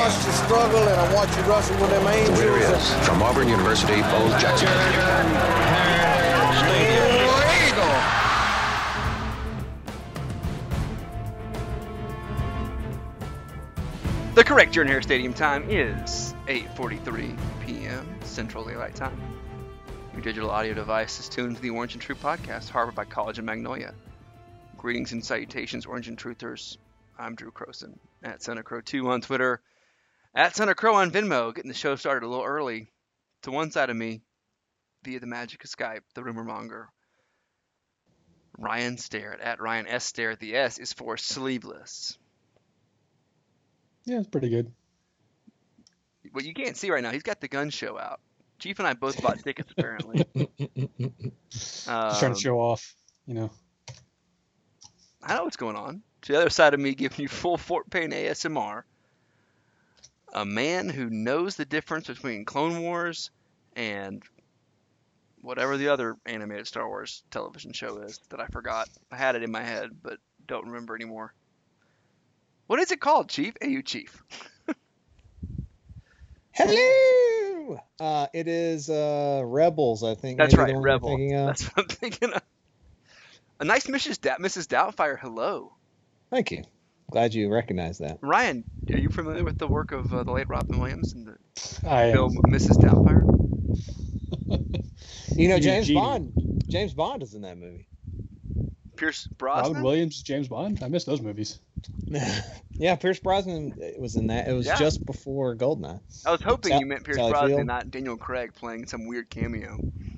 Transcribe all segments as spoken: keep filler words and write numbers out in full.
watched you struggle and I watched you wrestle with them angels. The winner is, from Auburn University, Bo Jackson. The correct Jordan Hare Stadium time is eight forty-three p.m. Central Daylight Time. Your digital audio device is tuned to the Orange and True podcast, harbored by College of Magnolia. Greetings and salutations, Orange and Truthers. I'm Drew Croson, at Santa Crow two on Twitter, at Santa Crow on Venmo, getting the show started a little early. To one side of me, via the magic of Skype, the rumor monger, Ryan Starrett, at Ryan S. Starrett. The S is for sleeveless. Yeah, it's pretty good. What you can't see right now, he's got the gun show out. Chief and I both bought tickets, apparently. Just um, trying to show off, you know. I know what's going on. To the other side of me, giving you full Fort Payne A S M R. A man who knows the difference between Clone Wars and whatever the other animated Star Wars television show is that I forgot. I had it in my head, but don't remember anymore. What is it called, Chief? Hey, you, Chief. Hello! Uh, it is uh, Rebels, I think. That's Maybe right, the one you're Rebel. thinking of. That's what I'm thinking of. A nice Missus Da- Missus Doubtfire, hello. Thank you. Glad you recognize that. Ryan, are you familiar with the work of uh, the late Robin Williams and the I am. film Missus Doubtfire? You know, You James genie. Bond. James Bond is in that movie. Pierce Brosnan? Robin Williams, James Bond. I missed those movies. Yeah, Pierce Brosnan was in that. It was Yeah. just before Goldeneye. I was hoping Sal- you meant Pierce Sally Brosnan, Field. not Daniel Craig playing some weird cameo.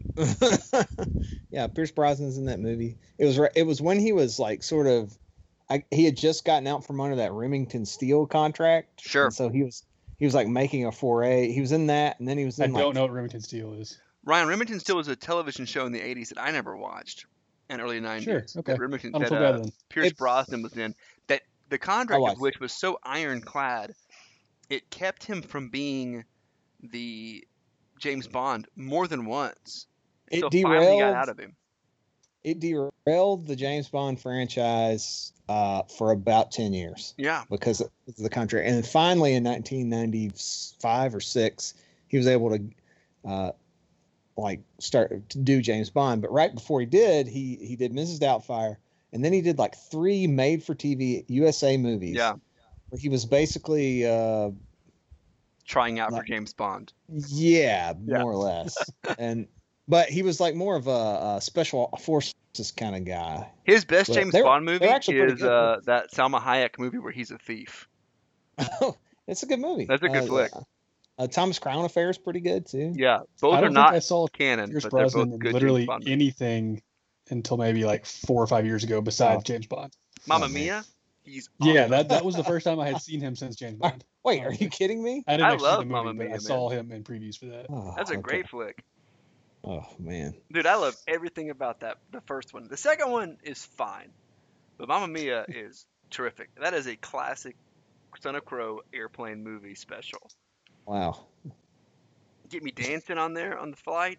Yeah, Pierce Brosnan's in that movie. It was. re- It was when he was like sort of. I, he had just gotten out from under that Remington Steel contract. Sure. And so he was. He was like making a foray. He was in that, and then he was I in like. don't know what Remington Steel is. Ryan, Remington Still was a television show in the eighties that I never watched, and early nineties. Sure, okay. That Remington I don't that, feel uh, bad then. Pierce It's- Brosnan was in. That the contract I of watched which was so ironclad, it kept him from being the James Bond more than once. It so finally got derailed- out of him. It derailed the James Bond franchise uh, for about ten years. Yeah. Because of the contract. And finally in nineteen ninety-five or six, he was able to uh, like start to do James Bond. But right before he did, he he did Missus Doubtfire, and then he did like three made-for-T V U S A movies. Yeah. Where he was basically, uh, Trying out for Like- James Bond. yeah, Yeah. more or less. and but he was like more of a, a special forces kind of guy. His best Well, James they're- Bond movie they're actually pretty is good. uh, that Salma Hayek movie where he's a thief. It's a good movie. That's a good Uh, flick. Uh, Thomas Crown Affair is pretty good too. Yeah, both I are don't not think I saw canon, Pierce but they're Brosnan both in good literally James Bond movies. anything until maybe like four or five years ago besides Oh. James Bond. Mamma Oh, man. Mia, he's Yeah, awesome. that that was the first time I had seen him since James Bond. Wait, are you kidding me? I didn't I actually love see the movie, Mamma but Mia, I man. saw him in previews for that. Oh, That's a okay. great flick. Oh man. Dude, I love everything about that. The first one. The second one is fine. But Mamma Mia is terrific. That is a classic Son of Crow airplane movie special. Wow. Get me dancing on there on the flight.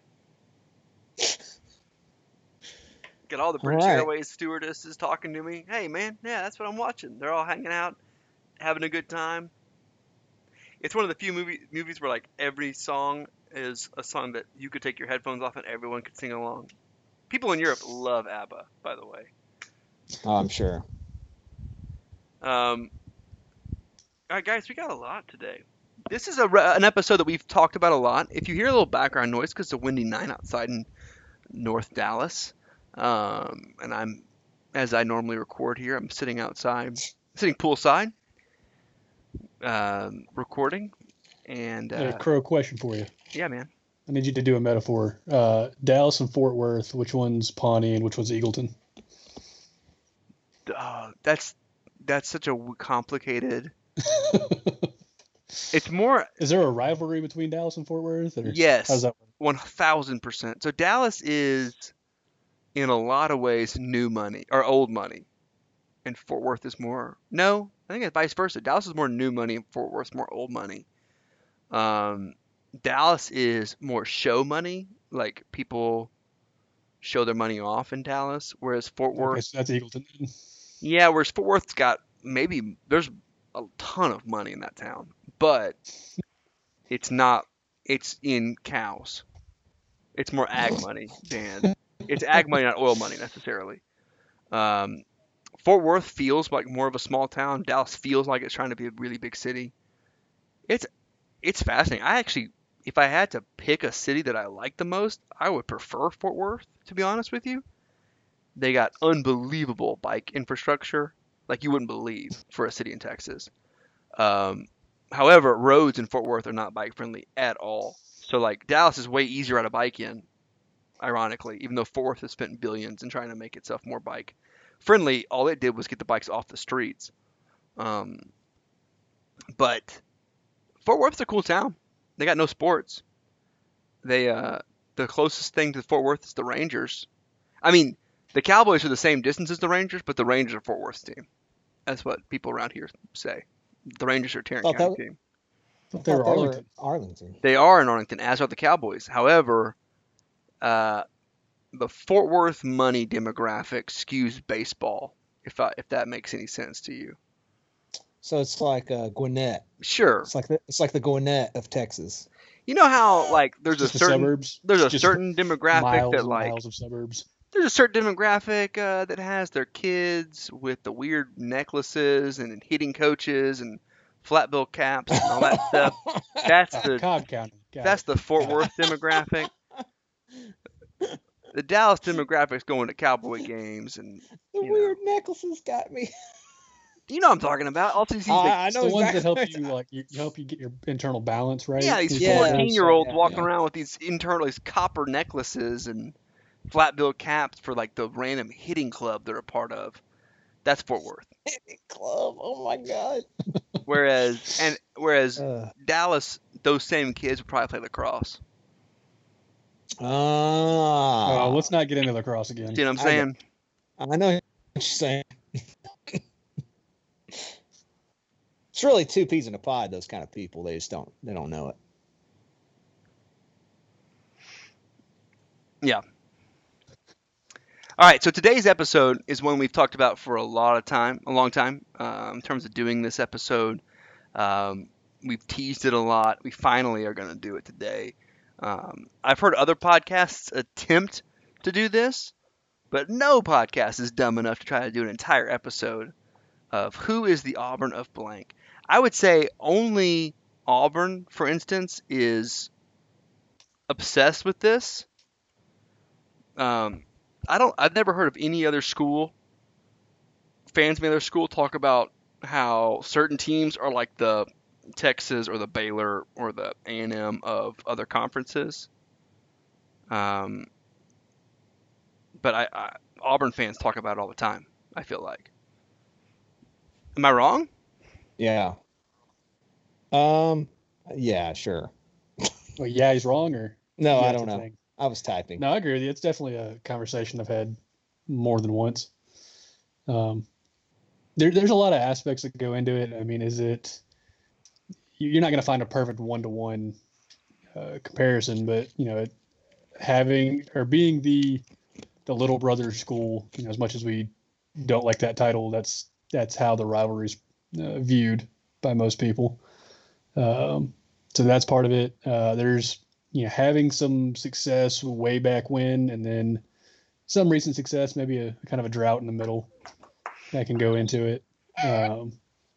Get all the British All right. Airways stewardesses talking to me. Hey, man, yeah, that's what I'm watching. They're all hanging out, having a good time. It's one of the few movie, movies where, like, every song is a song that you could take your headphones off and everyone could sing along. People in Europe love ABBA, by the way. Oh, I'm sure. Um, all right, guys, we got a lot today. This is a, re- an episode that we've talked about a lot. If you hear a little background noise, because it's a windy night outside in North Dallas, um, and I'm, as I normally record here, I'm sitting outside, sitting poolside, um, recording, and I got uh, a crow question for you. yeah, man. I need you to do a metaphor. Uh, Dallas and Fort Worth, which one's Pawnee and which one's Eagleton? Uh, that's that's such a w- complicated. It's more Is there a rivalry between Dallas and Fort Worth? Or Yes. How's that? one thousand percent. So Dallas is, in a lot of ways, new money or old money, and Fort Worth is more. No, I think it's vice versa. Dallas is more new money, and Fort Worth's more old money. Um, Dallas is more show money, like people show their money off in Dallas, whereas Fort Worth, Okay, so that's Eagleton. yeah, whereas Fort Worth's got maybe there's a ton of money in that town, but it's not. It's in cows. It's more ag money than it's ag money, not oil money necessarily. Um, Fort Worth feels like more of a small town. Dallas feels like it's trying to be a really big city. It's it's fascinating. I actually, if I had to pick a city that I like the most, I would prefer Fort Worth, to be honest with you. They got unbelievable bike infrastructure, like you wouldn't believe for a city in Texas. Um, however, roads in Fort Worth are not bike friendly at all. So like Dallas is way easier on a bike in, ironically, even though Fort Worth has spent billions in trying to make itself more bike friendly. All it did was get the bikes off the streets. Um, but Fort Worth's a cool town. They got no sports. They uh, the closest thing to Fort Worth is the Rangers. I mean, the Cowboys are the same distance as the Rangers, but the Rangers are Fort Worth's team. That's what people around here say. The Rangers are a Tarrant Thought County that- team. I thought they were Arlington. Arlington. They are in Arlington, as are the Cowboys. However, uh, the Fort Worth money demographic skews baseball, if I, if that makes any sense to you. So it's like uh, Gwinnett. Sure. It's like the it's like the Gwinnett of Texas. You know how like there's Just a the certain suburbs. there's a Just certain demographic miles that and like miles of suburbs. there's a certain demographic uh, that has their kids with the weird necklaces and hitting coaches and flat bill caps and all that stuff. That's Ah, the Cobb County. Got that's it. the Fort Worth demographic. The Dallas demographic's going to Cowboy games, and The you know. weird necklaces got me. you know what I'm talking about. Also, these I, like, I It's know the ones that exactly. help you like you, help you get your internal balance right. yeah, these These Yeah. fourteen year olds Yeah, walking yeah. around with these internal these copper necklaces and flat bill caps for like the random hitting club they're a part of. That's Fort Worth. Club. Oh my god. Whereas and whereas Uh, Dallas, those same kids would probably play lacrosse. ah. Uh, let's not get into lacrosse again. See what I'm I saying? I know what you're saying. It's really two peas in a pod. Those kind of people. They just don't. They don't know it. Yeah. All right, so today's episode is one we've talked about for a lot of time, a long time, uh, in terms of doing this episode. Um, we've teased it a lot. We finally are going to do it today. Um, I've heard other podcasts attempt to do this, but no podcast is dumb enough to try to do an entire episode of who is the Auburn of blank. I would say only Auburn, for instance, is obsessed with this. Um, I don't. I've never heard of any other school, fans of any other school, talk about how certain teams are like the Texas or the Baylor or the A and M of other conferences. Um, but I, I Auburn fans talk about it all the time. I feel like. Am I wrong? Yeah. Um. Yeah. Sure. Well, yeah, he's wrong, or No, yeah, I it's don't a know. thing? I was typing. No, I agree with you. It's definitely a conversation I've had more than once. Um, there, there's a lot of aspects that go into it. I mean, is it you're not going to find a perfect one-to-one uh, comparison, but you know, it, having or being the the little brother school, you know, as much as we don't like that title, that's that's how the rivalry's uh, viewed by most people. Um, so that's part of it. Uh, there's you know, having some success way back when, and then some recent success, maybe a kind of a drought in the middle that can go into it. Um,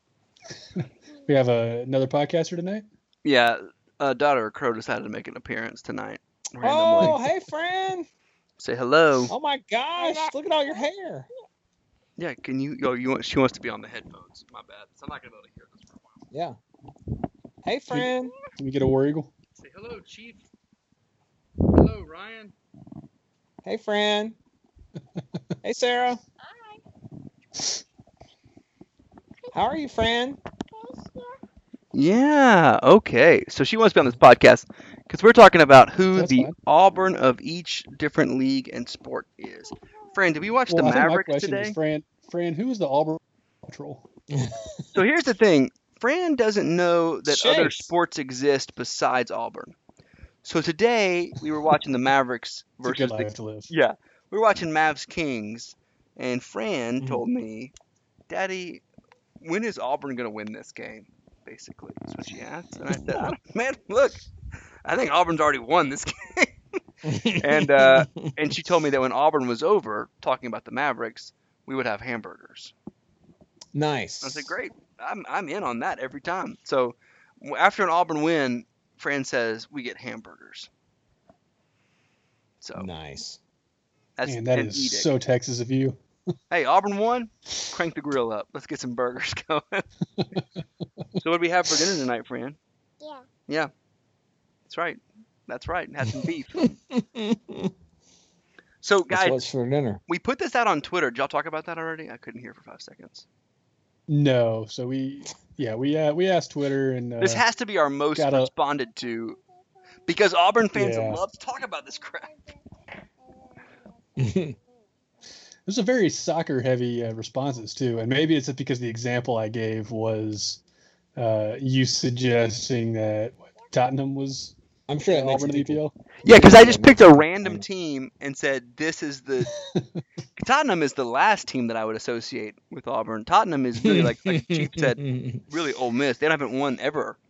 we have a, another podcaster tonight. Yeah, uh, daughter Crow decided to make an appearance tonight. Randomly. Oh, hey, friend. Say hello. Oh my gosh! Look at all your hair. Yeah, can you? Oh, you want? She wants to be on the headphones. My bad. So I'm not gonna be able to hear this for a while. Yeah. Hey, friend. Can we get a War Eagle? Say hello, Chief. Hello, Ryan. Hey, friend. Hey, Sarah. How are you, friend? Yeah. Okay. So she wants to be on this podcast because we're talking about who That's the fine. Auburn of each different league and sport is. Fran, did we watch Well, the I think my Mavericks question today? is, Fran, Fran, who is the Auburn Patrol? So here's the thing. Fran doesn't know that other Chase. sports exist besides Auburn. So today we were watching the Mavericks It's a versus good the life to live. yeah, we were watching Mavs Kings, and Fran Mhm. told me, "Daddy, when is Auburn going to win this game? Basically, that's what she asked. And I said, I don't- man, look, I think Auburn's already won this game. and uh, and she told me that when Auburn was over, talking about the Mavericks, we would have hamburgers. Nice. I said, great. I'm I'm in on that every time. So w- after an Auburn win, Fran says we get hamburgers. So Nice. that's Man, that an is edict. so Texas of you. Hey, Auburn won. Crank the grill up. Let's get some burgers going. So what do we have for dinner tonight, Fran? Yeah. Yeah, that's right. That's right. Had some beef. So That's guys, what's for dinner. we put this out on Twitter. Did y'all talk about that already? I couldn't hear for five seconds. No, so we yeah we uh, we asked Twitter and uh, This has to be our most gotta- responded to because Auburn fans Yeah. love to talk about this crap. there's a very soccer heavy uh, responses too, and maybe it's just because the example I gave was uh, you suggesting that what, Tottenham was I'm sure that makes Auburn in the E P people- L. Yeah, because I Yeah, just it picked makes a sense. random team and said this is the Tottenham is the last team that I would associate with Auburn. Tottenham is really like like Chief said, really Ole Miss. They haven't won ever.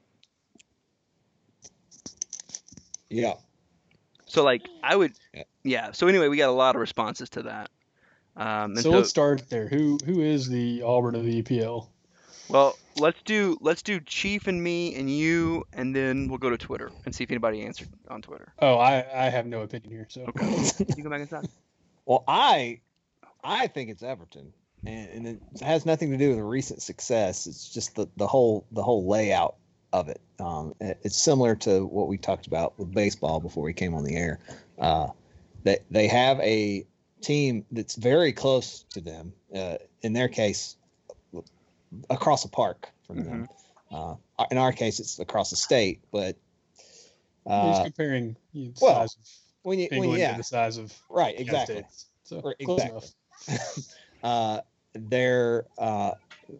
Yeah. So like I would, Yeah. yeah. So anyway, we got a lot of responses to that. Um, and So, so, let's start there. Who who is the Auburn of the E P L? well, let's do let's do Chief and me and you, and then we'll go to Twitter and see if anybody answered on Twitter. Oh, I I have no opinion here. So You go back inside. Well, I I think it's Everton, and, and it has nothing to do with recent success. It's just the, the whole the whole layout of it. Um, it- it's similar to what we talked about with baseball before we came on the air. Uh, they they have a team that's very close to them. Uh, in their case, across a park from them. Uh, in our case, it's across the state, but he's uh, comparing you know, the well, size of when you when England yeah to the size of right the United exactly. States. So Right, close exactly. enough. uh, their uh,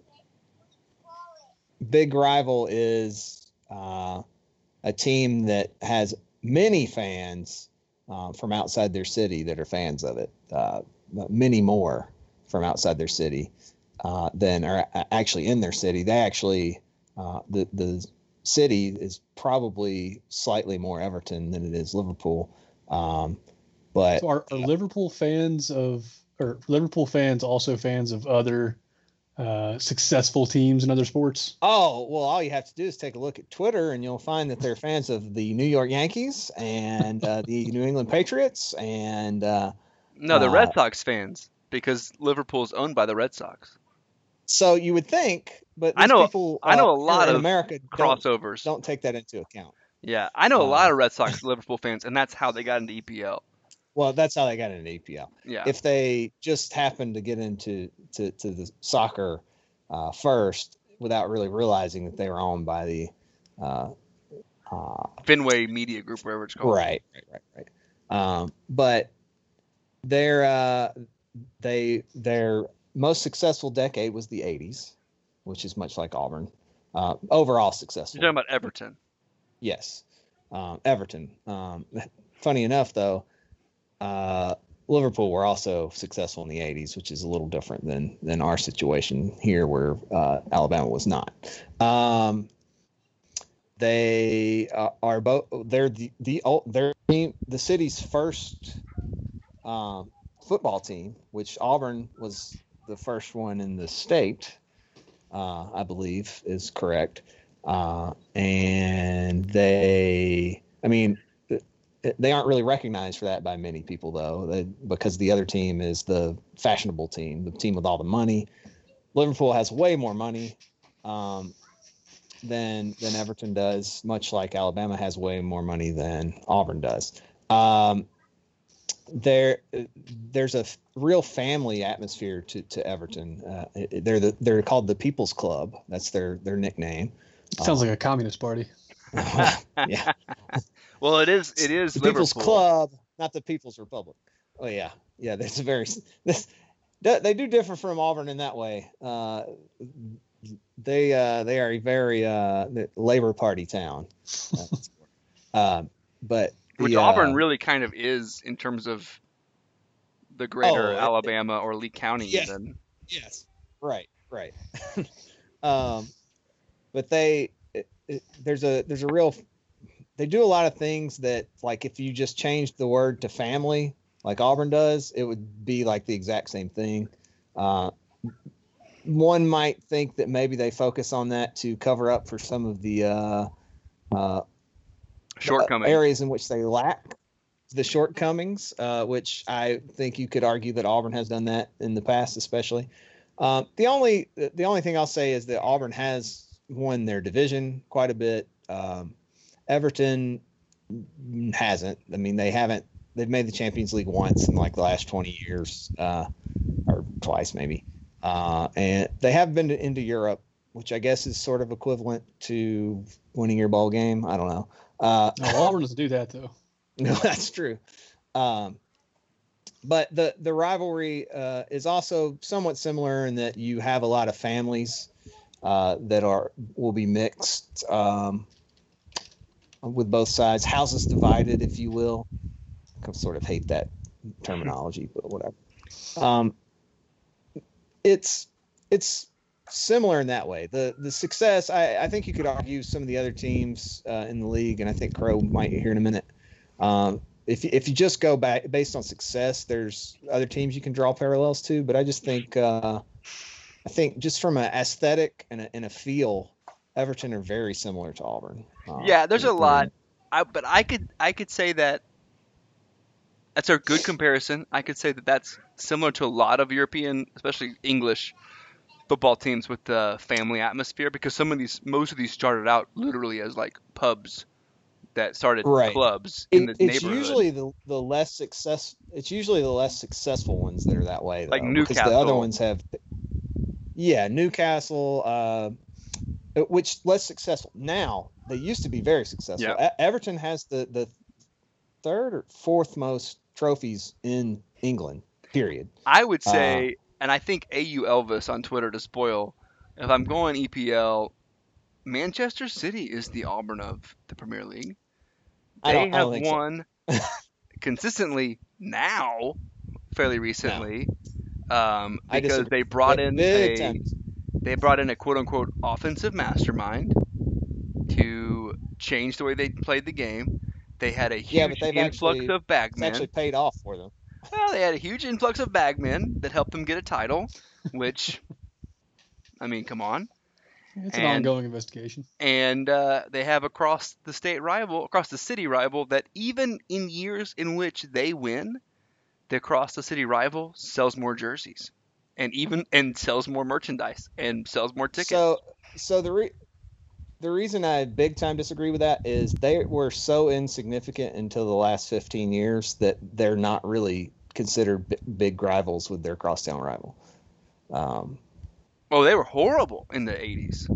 big rival is uh, a team that has many fans uh, from outside their city that are fans of it. Uh, many more from outside their city uh, than are a- actually in their city. They actually uh, the the city is probably slightly more Everton than it is Liverpool. Um, but So are, are Liverpool fans of or Liverpool fans also fans of other uh, successful teams in other sports? Oh, well, all you have to do is take a look at Twitter and you'll find that they're fans of the New York Yankees and uh, the New England Patriots. And uh, No, the Uh, Red Sox fans because Liverpool's owned by the Red Sox. so you would think, but I these know- people I know uh, a lot here in of America don't, Crossovers. don't take that into account. Yeah, I know a Uh, lot of Red Sox Liverpool fans, and that's how they got into E P L. Well, that's how they got into E P L. Yeah. If they just happened to get into to, to the soccer uh, first without really realizing that they were owned by the uh, uh, Fenway Media Group, wherever it's called. Right, right, right, right. Um, but their uh, they their most successful decade was the eighties, which is much like Auburn. Uh, overall successful. You're talking about Everton. Yes, um, Everton. Um, funny enough, though, uh, Liverpool were also successful in the eighties, which is a little different than than our situation here, where uh, Alabama was not. Um, they uh, are both. They're the the ul- they're the city's first um, football team, which Auburn was the first one in the state. Uh, I believe is correct. Uh, and they, I mean, they aren't really recognized for that by many people, though, they, because the other team is the fashionable team, the team with all the money. Liverpool has way more money um, than than Everton does, much like Alabama has way more money than Auburn does. Um, there, there's a f- real family atmosphere to to Everton. Uh, it- they're the, they're called the People's Club. That's their their nickname. Sounds like a communist party. Yeah. Well, it is. It is The Liverpool. People's Club, not the People's Republic. Oh yeah, yeah. There's a very this they do differ from Auburn in that way. Uh, they uh, they are a very uh, Labor Party town. uh, but the, Which Auburn uh, really kind of is in terms of the greater Oh, it- Alabama or Lee County. Yeah. Even. yes, right, right. Um, but they it, it, there's a there's a real they do a lot of things that, like, if you just changed the word to family, like Auburn does, it would be like the exact same thing. Uh, one might think that maybe they focus on that to cover up for some of the uh, uh, shortcomings, areas in which they lack the shortcomings, uh, which I think you could argue that Auburn has done that in the past, especially. Um, the only the only thing I'll say is that Auburn has won their division quite a bit. Um, Everton hasn't. I mean, they haven't. They've made the Champions League once in like the last twenty years, uh, or twice maybe. Uh, and they have been to, into Europe, which I guess is sort of equivalent to winning your bowl game. I don't know. Uh, no, Auburn doesn't do that though. No, that's true. Um, but the the rivalry uh, is also somewhat similar in that you have a lot of families uh, that are will be mixed. Um, with both sides, houses divided, if you will. I sort of hate that terminology, but whatever. Um, it's it's similar in that way. The the success, I, I think you could argue some of the other teams uh, in the league, and I think Crow might hear in a minute. Um, if if you just go back based on success, there's other teams you can draw parallels to, but I just think uh, I think just from an aesthetic and a, and a feel, Everton are very similar to Auburn. Uh, yeah, there's a lot, I, but I could I could say that that's a good comparison. I could say that that's similar to a lot of European, especially English football teams with the family atmosphere, because some of these, most of these started out literally as like pubs that started right. clubs in it, the it's neighborhood. It's usually the the less success. It's usually the less successful ones that are that way, though, like Newcastle. Because the other ones have, yeah, Newcastle. Uh, which less successful now. They used to be very successful. Yeah. E- Everton has the the third or fourth most trophies in England, period. I would say, uh, and I think A U Elvis on Twitter to spoil, if I'm going E P L, Manchester City is the Auburn of the Premier League. They I don't, have I don't think won so. consistently now, fairly recently, no. um, I because disagree. they brought Big, in big a times. they brought in a quote unquote offensive mastermind to change the way they played the game. They had a huge yeah, but they've influx actually, of bagmen. It's actually paid off for them. Well, they had a huge influx of bagmen that helped them get a title, which, I mean, come on. It's an and, ongoing investigation. And uh, they have across the state rival, across the city rival, that even in years in which they win, the across the city rival sells more jerseys, and even and sells more merchandise and sells more tickets. So, so the re- the reason I big time disagree with that is they were so insignificant until the last fifteen years that they're not really considered b- big rivals with their crosstown rival. Um, oh, they were horrible in the eighties.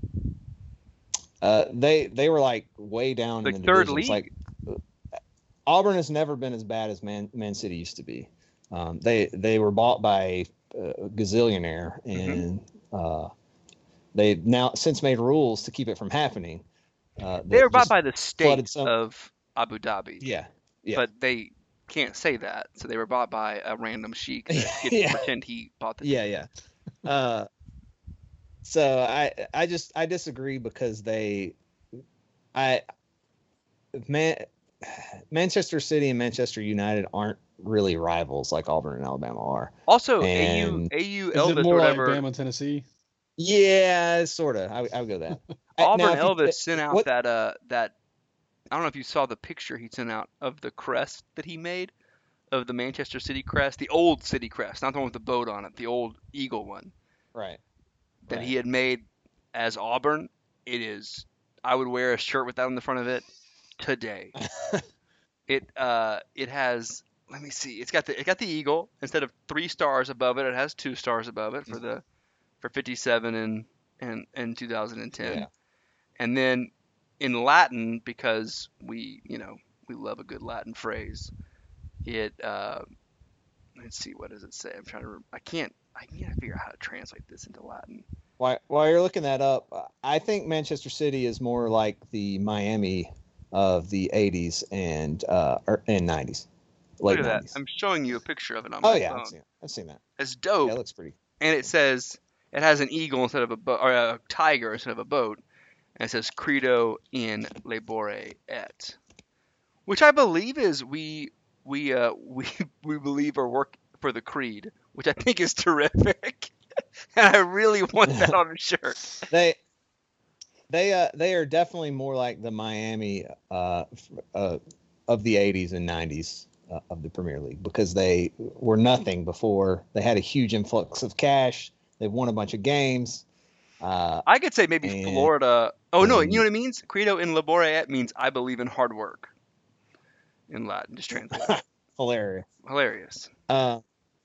Uh, they they were like way down like in the third divisions. league. Like Auburn has never been as bad as Man Man City used to be. Um, they they were bought by a gazillionaire, and mm-hmm. uh, they've now since made rules to keep it from happening. Uh, they were bought by the state some... of Abu Dhabi. Yeah, yeah. But they can't say that, so they were bought by a random sheik that gets yeah. to pretend he bought the. Yeah, yeah. Uh, so I I just I disagree because they, I, man, Manchester City and Manchester United aren't really rivals like Auburn and Alabama are. Also, and A U A U is Elvis it more or whatever. like Bama and Tennessee? Yeah, sort of. I I would go that. Auburn now, Elvis you, sent out what, that uh that I don't know if you saw the picture he sent out of the crest that he made of the Manchester City crest, the old city crest, not the one with the boat on it, the old eagle one. Right. That right. he had made as Auburn. It is. I would wear a shirt with that on the front of it today. it uh it has. Let me see. It's got the it got the eagle instead of three stars above it. It has two stars above it for the for fifty-seven and and and two thousand ten. Yeah. And then in Latin, because we you know we love a good Latin phrase. It uh, let's see, what does it say? I'm trying to. I can't. I can't figure out how to translate this into Latin. While while you're looking that up, I think Manchester City is more like the Miami of the eighties and uh and nineties. Look at that. I'm showing you a picture of it on oh, my yeah, phone. I've seen it. I've seen that. It's dope. Yeah, it looks pretty. And it says it has an eagle instead of a boat, or a tiger instead of a boat, and it says "Credo in labore et," which I believe is we we uh we we believe or work for the creed, which I think is terrific, and I really want that on a shirt. They they uh they are definitely more like the Miami uh, uh of the eighties and nineties. Uh, of the Premier League, because they were nothing before. They had a huge influx of cash. They've won a bunch of games. Uh, I could say maybe and, Florida. Oh no, and, you know what it means? Credo in labore et means I believe in hard work. In Latin, just translate. Hilarious. Hilarious. Uh,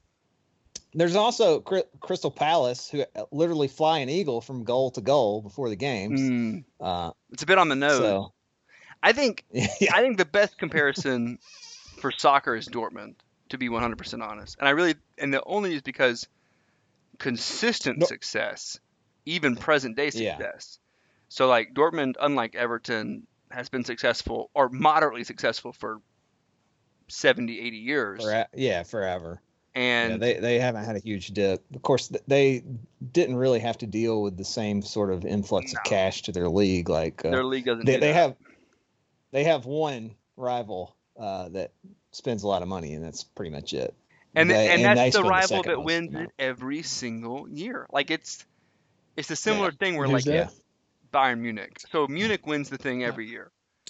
there's also Crystal Palace, who literally fly an eagle from goal to goal before the games. Mm. Uh, it's a bit on the nose. So, I think. yeah. I think the best comparison for soccer is Dortmund, to be one hundred percent honest. And I really, and the only is because consistent no. success, even present day success. Yeah. So like Dortmund, unlike Everton, has been successful or moderately successful for seventy, eighty years. For, yeah, forever. And yeah, they, they haven't had a huge dip. Of course, they didn't really have to deal with the same sort of influx no. of cash to their league. Like uh, their league doesn't. They, do they that. have, they have one rival Uh, that spends a lot of money, and that's pretty much it. And they, and, and that's the rival the that wins amount. it every single year. Like it's it's a similar yeah. thing where Who's like that? Bayern Munich. So Munich wins the thing every year.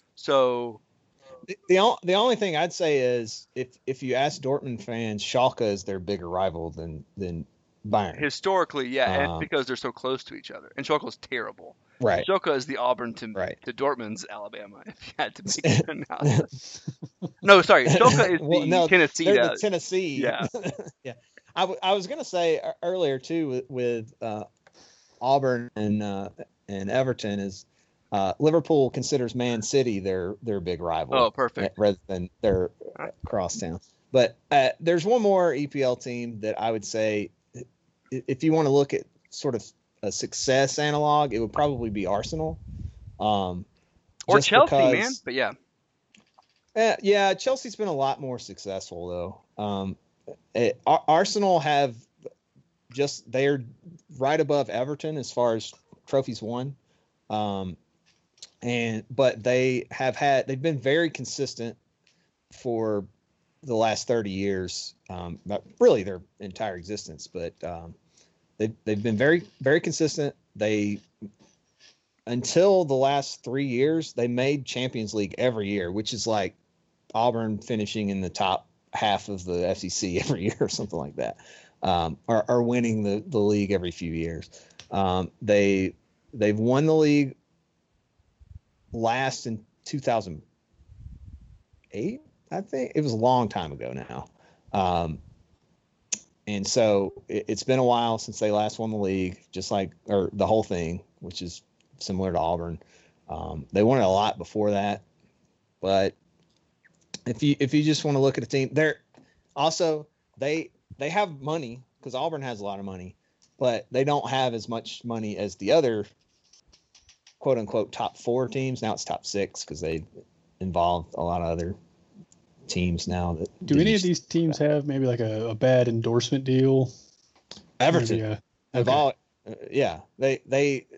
So the the, the only thing I'd say is if if you ask Dortmund fans, Schalke is their bigger rival than than Bayern. Historically, yeah, and Um, it's because they're so close to each other. And Schalke's terrible. Right. Schalke is the Auburn to, right. to Dortmund's Alabama, if you had to make an analysis. No, sorry. Schalke is well, the no, Tennessee. They're to, the Tennessee. Yeah. yeah. I, w- I was going to say earlier, too, with, with uh, Auburn and uh, and Everton is uh, Liverpool considers Man City their their big rival. Oh, perfect. Rather than their uh, crosstown. But uh, there's one more E P L team that I would say, if you want to look at sort of a success analog, it would probably be Arsenal. Um, or Chelsea, because, man. But yeah. Uh, yeah, Chelsea's been a lot more successful, though. Um, it, Ar- Arsenal have just, they're right above Everton as far as trophies won. Um, and, but they have had, they've been very consistent for the last thirty years, um, but really their entire existence. But um, they've, they've been very, very consistent. They, until the last three years, they made Champions League every year, which is like Auburn finishing in the top half of the F C C every year or something like that, um, or, or winning the, the league every few years. Um, they, they've won the league last in two thousand eight, I think. It was a long time ago now. Um, and so it, it's been a while since they last won the league, just like, or the whole thing, which is similar to Auburn. Um, they won it a lot before that, but if you, if you just want to look at a team, they're also, they, they have money because Auburn has a lot of money, but they don't have as much money as the other quote unquote top four teams. Now it's top six because they involved a lot of other teams now. That do any of these teams have maybe like a, a bad endorsement deal? Everton. Maybe, uh, Have okay. all, uh, yeah, they, they,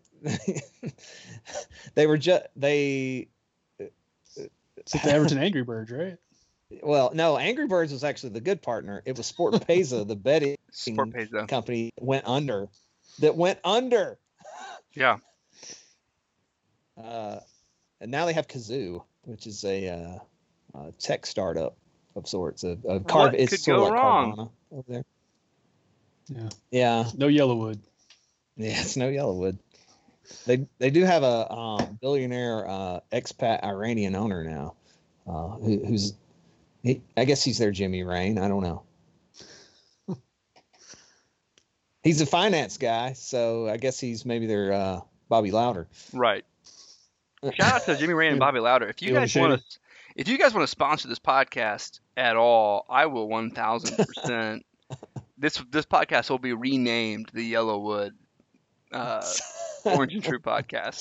they were just, they, It's like the Everton Angry Birds, right? well, no, Angry Birds was actually the good partner. It was Sport Pesa, the betting Sport Pesa. company went under, that went under. Yeah. Uh, and now they have Kazoo, which is a, uh, uh tech startup of sorts. A, a car, What it's could sort go of like wrong? Carvana over there. Yeah. Yeah, No Yellowwood. yeah, it's no Yellowwood. They they do have a um, billionaire uh, expat Iranian owner now, uh, who, who's he, I guess he's their Jimmy Rain. I don't know. He's a finance guy, so I guess he's maybe their uh, Bobby Louder. Right. Shout out to Jimmy Rain and Bobby Louder. If you Feeling guys want shady. to, if you guys want to sponsor this podcast at all, I will one thousand percent. This this podcast will be renamed the Yellowwood uh, Orange and True Podcast.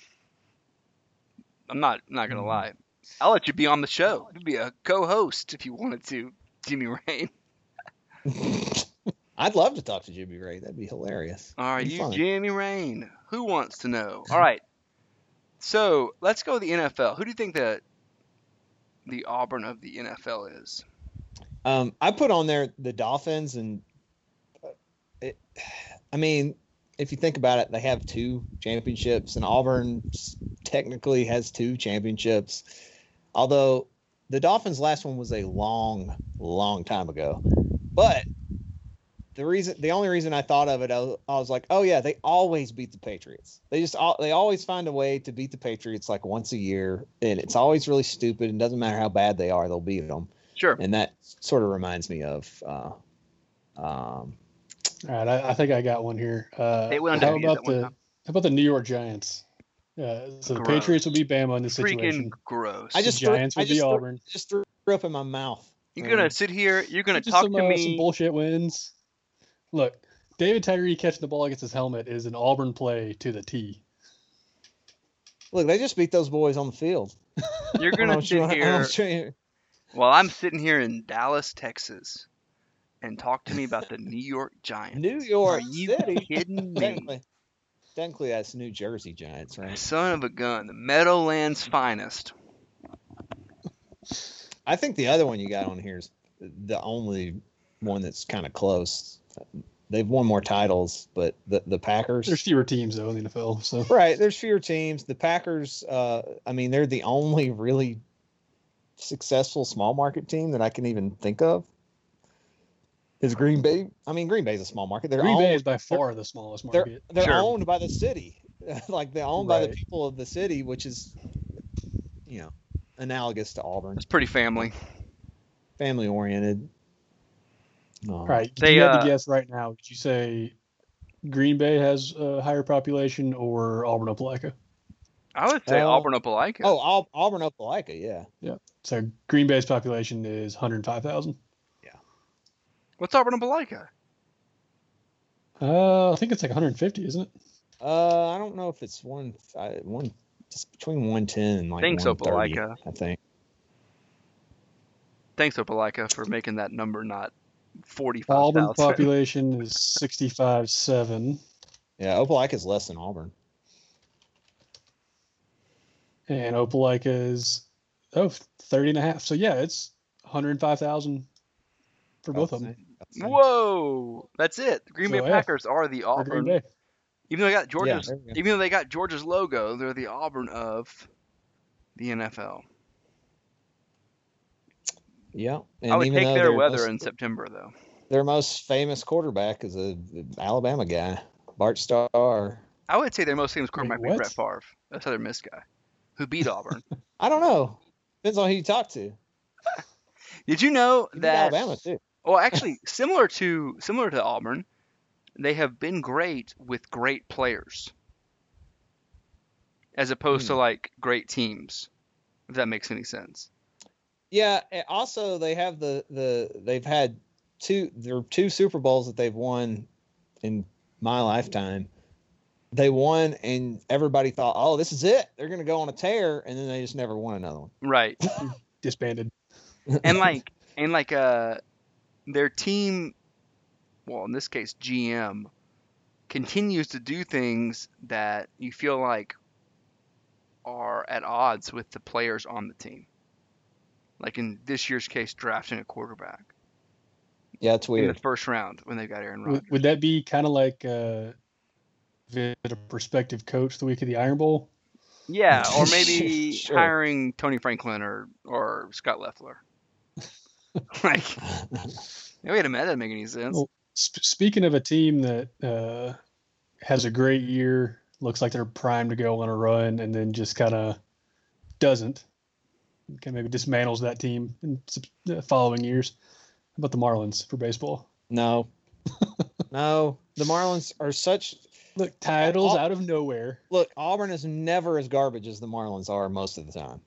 I'm not not gonna lie. I'll let you be on the show. You'd be a co-host if you wanted to, Jimmy Rain. I'd love to talk to Jimmy Ray. That'd be hilarious. All right, Be you fun. Jimmy Rain. Who wants to know? All right. So let's go to the N F L. Who do you think that the Auburn of the N F L is? Um, I put on there the Dolphins, and it, I mean, if you think about it, they have two championships, and Auburn technically has two championships. Although the Dolphins' last one was a long, long time ago. But the reason, the only reason I thought of it, I was, I was like, oh yeah, they always beat the Patriots. They just, they always find a way to beat the Patriots like once a year, and it's always really stupid. And doesn't matter how bad they are, they'll beat them. Sure. And that sort of reminds me of. Uh, um, All right, I, I think I got one here. Uh, They went how undefeated about that one the time. how about the New York Giants? Uh, so the Gross. Patriots would be Bama in this Freaking situation. gross. I just The threw, Giants I would just be threw, Auburn. just threw up in my mouth. You're gonna sit here. You're gonna Just talk some, to uh, me. some bullshit wins. Look, David Tyree catching the ball against his helmet is an Auburn play to the T. Look, they just beat those boys on the field. You're I don't know gonna what you sit want- I don't know here what you- while I'm sitting here in Dallas, Texas, and talk to me about the New York Giants. New York Are you City. kidding me? Technically, technically, that's New Jersey Giants, right? Son of a gun, the Meadowlands finest. I think the other one you got on here is the only one that's kind of close. They've won more titles, but the the Packers. There's fewer teams though in the N F L, so Right, there's fewer teams. The Packers, uh, I mean, they're the only really successful small market team that I can even think of. Is Green Bay? I mean, Green Bay's a small market. They're Green owned, Bay is by far the smallest they're market. they're Sure. owned by the city, like they're owned by the Right. people of the city, which is, you know, analogous to Auburn, It's pretty family. family oriented. Um, All right, if They, you had uh, to guess right now, would you say Green Bay has a higher population or Auburn Opelika? I would say Uh, Auburn Opelika. Oh, Al- Auburn Opelika, yeah. So Green Bay's population is one hundred five thousand. What's Auburn Opelika? Uh, I think it's like one hundred fifty, isn't it? Uh, I don't know if it's one, I, one, just between one ten and like Thanks, one thirty, Opelika. I think. Thanks, Opelika, for making that number not forty-five Auburn thousand. population is sixty-five seven, Yeah, Opelika is less than Auburn. and Opelika is oh thirty and a half. So yeah, it's one hundred five thousand for both of them. Whoa, that's it. The Green So, Bay yeah, Packers are the For Green Auburn. Bay. Even though they got Yeah, Georgia's, there we go. even though they got Georgia's logo, they're the Auburn of the N F L. Yeah, and I would even take though their their weather most, in September, though. their most famous quarterback is a Alabama guy, Bart Starr. I would say their most famous quarterback Wait, might be what? Brett Favre, a Southern Miss guy, who beat Auburn. I don't know. Depends on who you talk to. Did you know He beat that? Alabama too. Well, actually, similar to similar to Auburn, they have been great with great players, as opposed to Hmm. like great teams. If that makes any sense. Yeah. And also, they have the the they've had two. There are two Super Bowls that they've won in my lifetime. They won, and everybody thought, "Oh, this is it. They're going to go on a tear," and then they just never won another one. Right. Disbanded. and like and like uh their team, well, in this case G M, continues to do things that you feel like are at odds with the players on the team, like in this year's case drafting a quarterback Yeah, it's in weird. the first round when they got Aaron Rodgers. Would, would that be kind of like uh, a prospective coach the week of the Iron Bowl? Yeah, or maybe Sure. hiring Tony Franklin or or Scott Leffler. Like, wait a minute, that doesn't make any sense. Well, sp- speaking of a team that uh, has a great year, looks like they're primed to go on a run, and then just kind of doesn't, kind of maybe dismantles that team in s- the following years. How about the Marlins for baseball? No, no. The Marlins are such. Look, titles Au- out of nowhere. Look, Auburn is never as garbage as the Marlins are most of the time.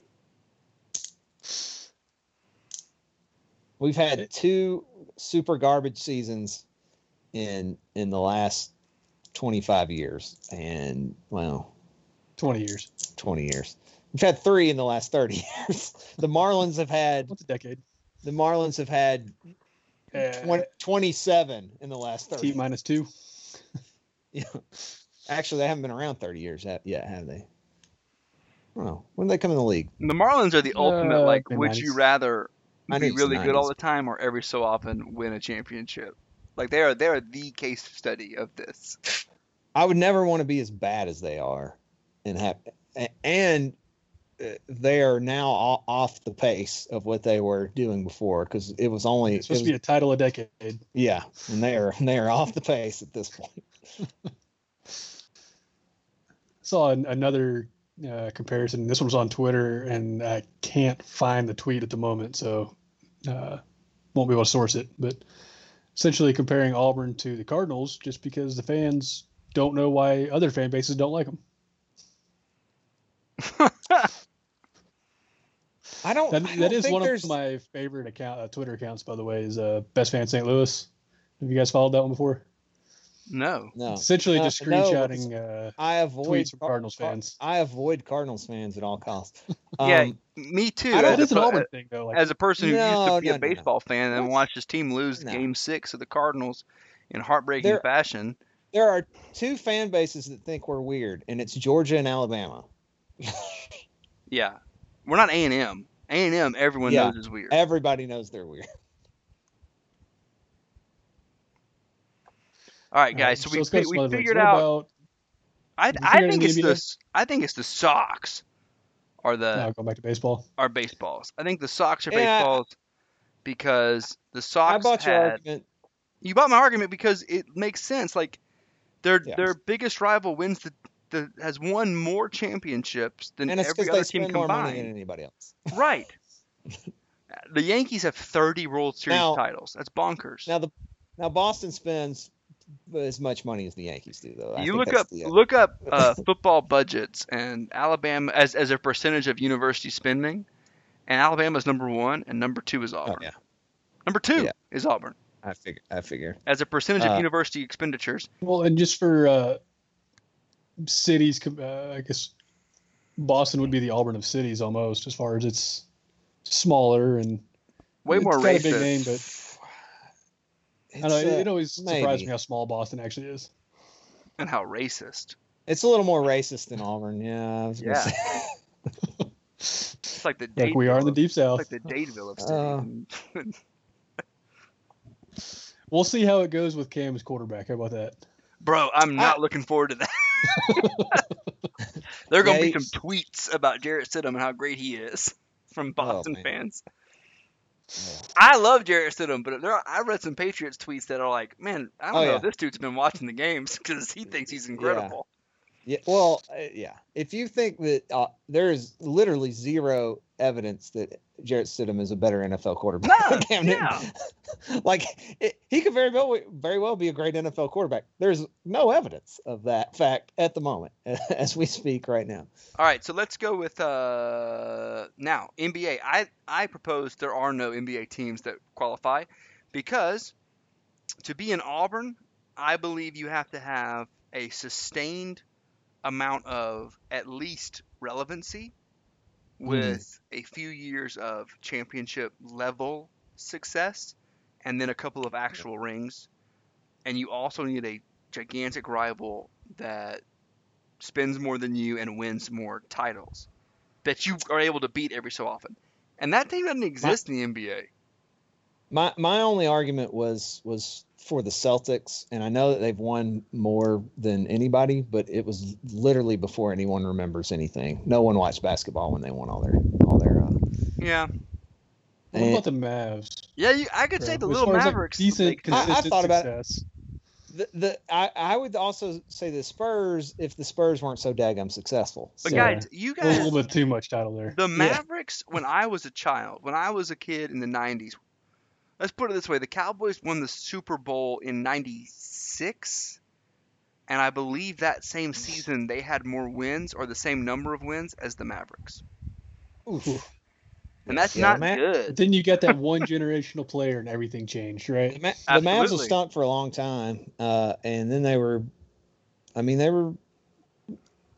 We've had two super garbage seasons in in the last twenty-five years, and well, twenty years. twenty years. We've had three in the last thirty years. The Marlins have had What's a decade? the Marlins have had Uh, twenty-seven in the last thirty. T minus two. Yeah. Actually, they haven't been around thirty years yet, have they? I don't know. When did they come in the league? The Marlins are the ultimate, Uh, like, mid would nineties. you rather I be think it's really good all nineties. the time or every so often win a championship? Like, they are, they are the case study of this. I would never want to be as bad as they are, and have, and uh, they are now o- off the pace of what they were doing before, because it was only It's supposed it to be was- a title a decade. yeah, and they are they are off the pace at this point. Saw an, another uh, comparison. This one was on Twitter, and I can't find the tweet at the moment, so uh, won't be able to source it. But essentially comparing Auburn to the Cardinals, just because the fans don't know why other fan bases don't like them. I don't. That, I that don't is think one there's, of my favorite account uh, Twitter accounts, by the way, is uh, Best Fan Saint Louis. Have you guys followed that one before? No. no. Essentially Uh, just no, screenshotting uh, I avoid tweets from Car- Cardinals Car- fans. I avoid Cardinals fans at all costs. Yeah, Um, me too. I don't- As That a, is an per- Auburn thing, though. Like, as a person who used No, to be no, a no, no. baseball fan and What? watched his team lose No. Game Six of the Cardinals in heartbreaking There- fashion. there are two fan bases that think we're weird, and it's Georgia and Alabama. Yeah, we're not A and M. A and M, everyone Yeah. knows is weird. Everybody knows they're weird. All right, uh, guys. So, we let's go to fi- some we other leagues. figured What out. about, I we I figured think out it's the the N B A? s- I think it's the Sox are the uh, go back to baseball. are baseballs. I think the Sox are Yeah. baseballs because the I Sox bought your had. argument. You bought my argument because it makes sense. Like their Yeah. their biggest rival wins the, the has won more championships than And it's every because other they team spend more money than combined. anybody else. Right. The Yankees have thirty World Series Now- titles. That's bonkers. Now the now Boston spends as much money as the Yankees do, though. I you think look that's up the, uh, look up uh, football budgets and Alabama as as a percentage of university spending, and Alabama's number one and number two is Oh Auburn. yeah, Number two Yeah. is Auburn I figure. I figure. as a percentage of Uh, university expenditures. Well, and just for uh, cities, com- uh, I guess Boston would be the Auburn of cities almost, as far as it's smaller and Way it's more got a big racist. name, but I don't know, It's, it, uh, it always surprised maybe. me how small Boston actually is. And how racist. It's a little more racist than Auburn. Yeah. I was gonna Yeah. say. It's like the Like we are in the Dadeville of- deep south. It's like the Dadeville of Uh, cities. We'll see how it goes with Cam as quarterback. How about that? Bro, I'm not looking forward to that. There are going to Yeah, be some tweets about Jarrett Stidham and how great he is from Boston man. fans. Yeah. I love Jarrett Stidham, but there are, I read some Patriots tweets that are like, man, I don't Oh, know yeah. if this dude's been watching the games because he thinks he's incredible. Yeah. Well, uh, yeah. If you think that uh, there is literally zero evidence that Jarrett Stidham is a better N F L quarterback No, than Cam Newton, yeah. like it, he could very well very well be a great N F L quarterback. There's no evidence of that fact at the moment as we speak right now. All right, so let's go with uh, now N B A. I I propose there are no N B A teams that qualify because to be in Auburn, I believe you have to have a sustained amount of at least relevancy with a few years of championship level success and then a couple of actual rings. And you also need a gigantic rival that spends more than you and wins more titles that you are able to beat every so often. And that team doesn't exist in the N B A. My my only argument was was for the Celtics, and I know that they've won more than anybody, but it was literally before anyone remembers anything. No one watched basketball when they won all their all their. Uh, Yeah. What and about the Mavs? Yeah, you, I could say bro? the As little far as, like, Mavericks. decent, they could- I- I consistent thought about it. success. the the I, I would also say the Spurs if the Spurs weren't so daggum successful. but So, guys, you A guys, little bit too much title there. the Mavericks, when I was a child, when I was a kid in the nineties, let's put it this way, the Cowboys won the Super Bowl in ninety-six, and I believe that same season they had more wins or the same number of wins as the Mavericks. oof. And that's Yeah, not Ma- But good. then you got that one generational player and everything changed, The, right? Ma- the Mavs Absolutely. was stunk for a long time, uh, and then they were, I mean, they were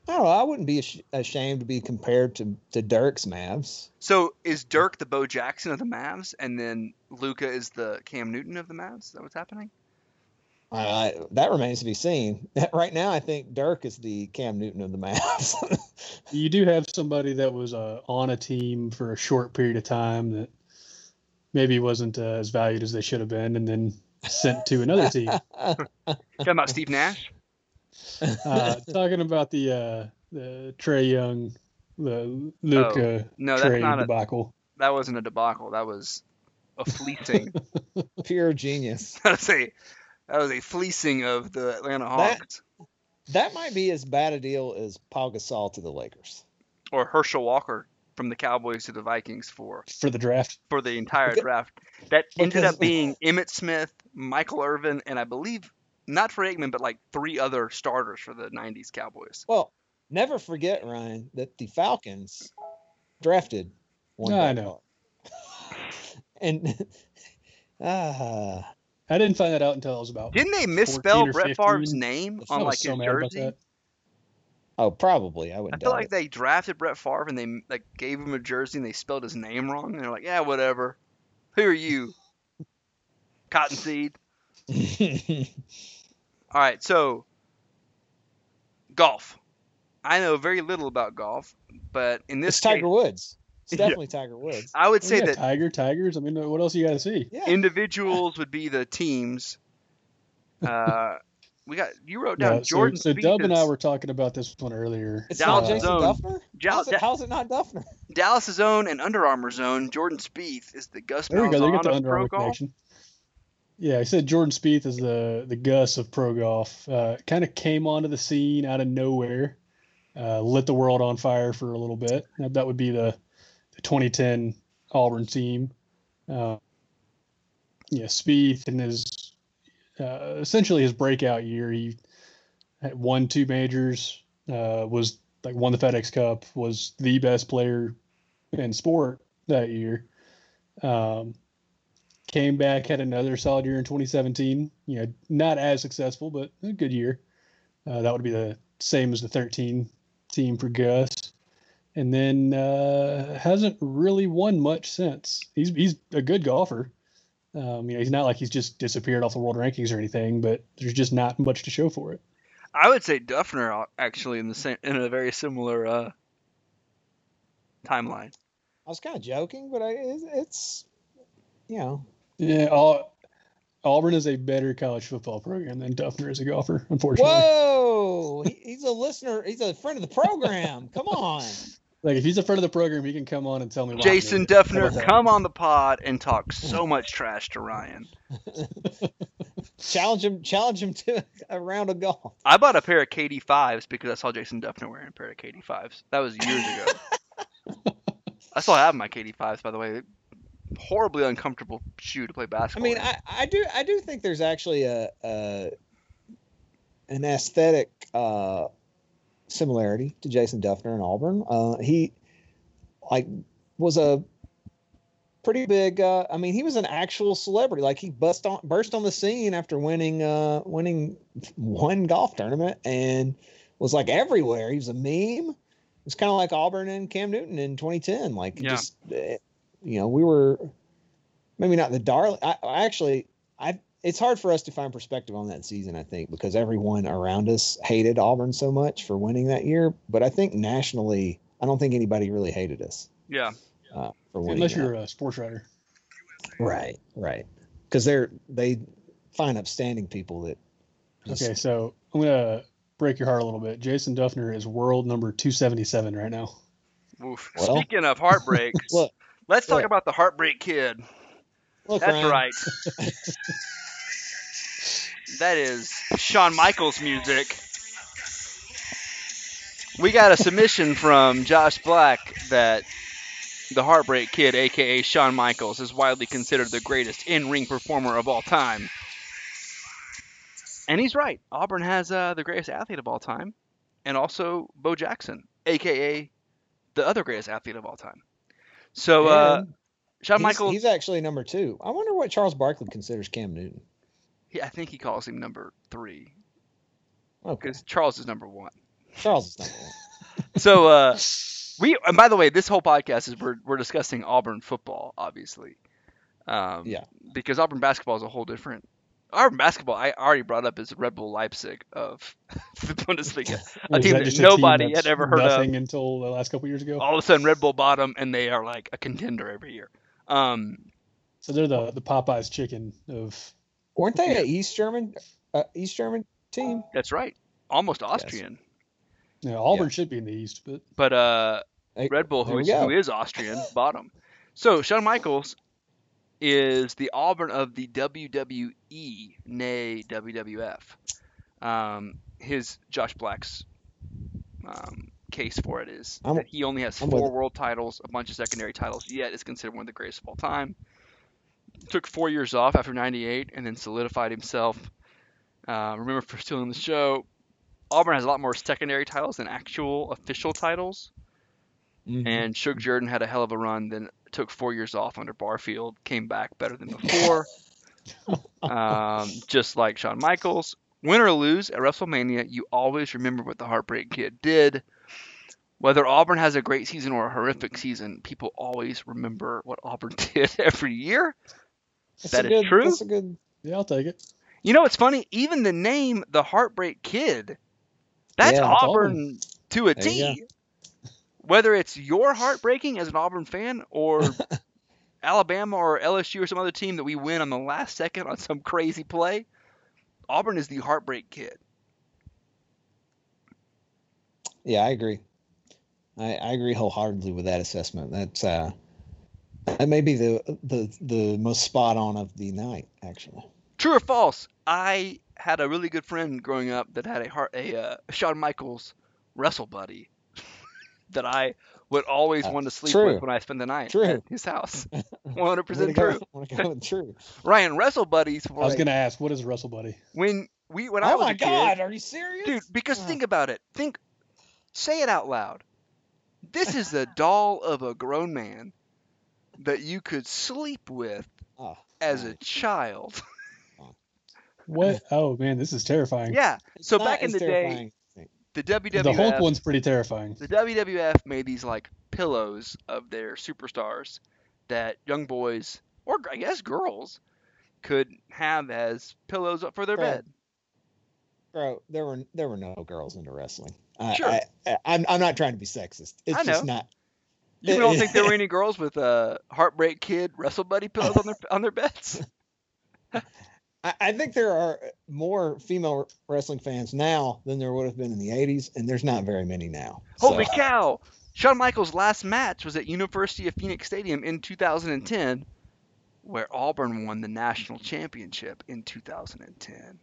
I don't know. I wouldn't be ash- ashamed to be compared to, to Dirk's Mavs. So is Dirk the Bo Jackson of the Mavs, and then Luka is the Cam Newton of the Mavs? Is that what's happening? Uh, that remains to be seen. Right now, I think Dirk is the Cam Newton of the Mavs. You do have somebody that was uh, on a team for a short period of time that maybe wasn't uh, as valued as they should have been, and then sent to another team. Talking about Steve Nash? Uh, talking about the uh, the Trae Young, the Luka Oh, no, that's Trae not a- debacle. That wasn't a debacle. That was a fleecing. Pure genius. I was a that was a fleecing of the Atlanta That- Hawks. That might be as bad a deal as Paul Gasol to the Lakers. Or Herschel Walker from the Cowboys to the Vikings for For the draft. for the entire Because- draft. That ended because- up being Emmitt Smith, Michael Irvin, and I believe not for Aikman, but like three other starters for the nineties Cowboys. Well, never forget, Ryan, that the Falcons drafted one. No, I Brett know. Favre. And ah, I didn't find that out until I was about. Didn't they misspell fourteen or Brett Favre's fifteen. name I on was like so his mad about jersey? that. oh, probably I I wouldn't. feel doubt like it. they drafted Brett Favre and they like gave him a jersey and they spelled his name wrong. And they're like, yeah, whatever. Who are you? Cottonseed. All right, so golf. I know very little about golf, but in this It's case, Tiger Woods. It's Yeah. definitely Tiger Woods. I would Well, say yeah, that Tiger, Tigers. I mean, what else you got to see? Yeah. individuals would be the teams. Uh, we got you wrote down No, so, Jordan so Spieth Dub and I is- were talking about this one earlier. It's Dallas not Jason Zone. Duffner. Dal- how's, it, Da- how's it not Duffner? Dallas' own and Under Armour's own Jordan Spieth is the Gus There we go. They get Malzahn the of Under pro Armour golf. connection. Yeah, I said Jordan Spieth is the the Gus of pro golf. Uh, kind of came onto the scene out of nowhere, uh, lit the world on fire for a little bit. That, that would be the, the twenty ten Auburn team. Uh, yeah, Spieth in his uh, essentially his breakout year. He had won two majors. Uh, was like won the FedEx Cup. Was the best player in sport that year. Um, Came back, had another solid year in twenty seventeen. You know, not as successful, but a good year. Uh, that would be the same as the thirteen team for Gus. And then uh, hasn't really won much since. He's he's a good golfer. Um, you know, he's not like he's just disappeared off the world rankings or anything, but there's just not much to show for it. I would say Duffner actually in the same in a very similar uh, timeline. I was kind of joking, but I, it's, it's you know. Yeah, all, Auburn is a better college football program than Duffner is a golfer, unfortunately. Whoa, he, he's a listener. He's a friend of the program. Come on. Like if he's a friend of the program, he can come on and tell me. why. Jason How about Duffner, that? come on the pod and talk so much trash to Ryan. Challenge him. Challenge him to a round of golf. I bought a pair of K D fives because I saw Jason Duffner wearing a pair of K D fives. That was years ago. I still have my K D fives, by the way. Horribly uncomfortable shoe to play I basketball. mean, in. I, I do I do think there's actually a, a an aesthetic uh, similarity to Jason Duffner in Auburn. Uh, he like was a pretty big. Uh, I mean, he was an actual celebrity. Like he burst on burst on the scene after winning uh, winning one golf tournament and was like everywhere. He was a meme. It's kind of like Auburn and Cam Newton in twenty ten. Like Yeah. just. Uh, You know, we were maybe not the darling. I, I actually, I it's hard for us to find perspective on that season. I think because everyone around us hated Auburn so much for winning that year. But I think nationally, I don't think anybody really hated us yeah. uh, for winning. Unless that. you're a sports writer. right, right, because they're they find upstanding people that. Just, Okay, so I'm gonna break your heart a little bit. Jason Duffner is world number two seventy-seven right now. Oof. Well- Speaking of heartbreaks, Look, let's talk look. about the Heartbreak Kid. look, That's Ryan, right. That is Shawn Michaels music. We got a submission from Josh Black that the Heartbreak Kid, aka Shawn Michaels, is widely considered the greatest in-ring performer of all time. And he's right. Auburn has uh, the greatest athlete of all time, and also Bo Jackson, aka the other greatest athlete of all time. So uh, And Shawn he's, Michaels, he's actually number two. I wonder what Charles Barkley considers Cam Newton. he, I think he calls him number three Okay. because Charles is number one. Charles is number one. So uh, we and by the way, this whole podcast is we're we're discussing Auburn football, obviously. Um, Yeah. Because Auburn basketball is a whole different. Auburn basketball, I already brought up, is Red Bull Leipzig of the Bundesliga, a Was team that that just a nobody team had that's ever heard of. nothing until the last couple years ago? All of a sudden, Red Bull bought them, and they are like a contender every year. Um, So they're the, the Popeyes chicken of. Weren't they an East German uh, East German team? that's right, almost Austrian. You know, Auburn Yeah. should be in the East, but But uh, Hey, Red Bull, there who we is, go. who is Austrian, bought them. So Shawn Michaels is the Auburn of the W W E, nay W W F. Um, his Josh Black's um, case for it is I'm- that he only has I'm with four it. world titles, a bunch of secondary titles, yet is considered one of the greatest of all time. Took four years off after ninety-eight and then solidified himself. Uh, remember, for still in the show, Auburn has a lot more secondary titles than actual official titles. Mhm. And Suge Jordan had a hell of a run, then took four years off under Barfield, came back better than before. um, just like Shawn Michaels. Win or lose at WrestleMania, you always remember what the Heartbreak Kid did. Whether Auburn has a great season or a horrific season, people always remember what Auburn did every year. That's that a is good, true. That's a good. yeah, I'll take it. You know what's funny? Even the name, the Heartbreak Kid, that's Yeah, it's Auburn to a There you T. Whether it's your heartbreaking as an Auburn fan or Alabama or L S U or some other team that we win on the last second on some crazy play, Auburn is the Heartbreak Kid. Yeah, I agree. I, I agree wholeheartedly with that assessment. That's uh, that may be the the the most spot on of the night, actually. True or false? I had a really good friend growing up that had a heart, a uh, Shawn Michaels wrestle buddy that I would always Uh, want to sleep true. with when I spend the night True. at his house. one hundred Way to percent go. true. Way to go with true. Ryan, wrestle buddies. I Were was like, gonna ask, what is Wrestle Buddy? when we when I Oh was my a kid, God! Are you serious, dude. Because Oh. think about it. Think, say it out loud. This is a doll of a grown man that you could sleep with Oh, as man. a child. What? Oh man, this is terrifying. Yeah. It's So not back in as the day, terrifying as you think. the W The W F. Hulk one's pretty terrifying. The W W F made these like pillows of their superstars that young boys or I guess girls could have as pillows for their Right. bed. Bro, there were there were no girls into wrestling. I, Sure. I, I, I'm I'm not trying to be sexist. It's I know. just not. You don't think there were any girls with uh, Heartbreak Kid Wrestle Buddy pillows on their on their beds? I, I think there are more female wrestling fans now than there would have been in the eighties, and there's not very many now. Holy So, cow! Shawn Michaels' last match was at University of Phoenix Stadium in two thousand ten, where Auburn won the national championship in two thousand ten.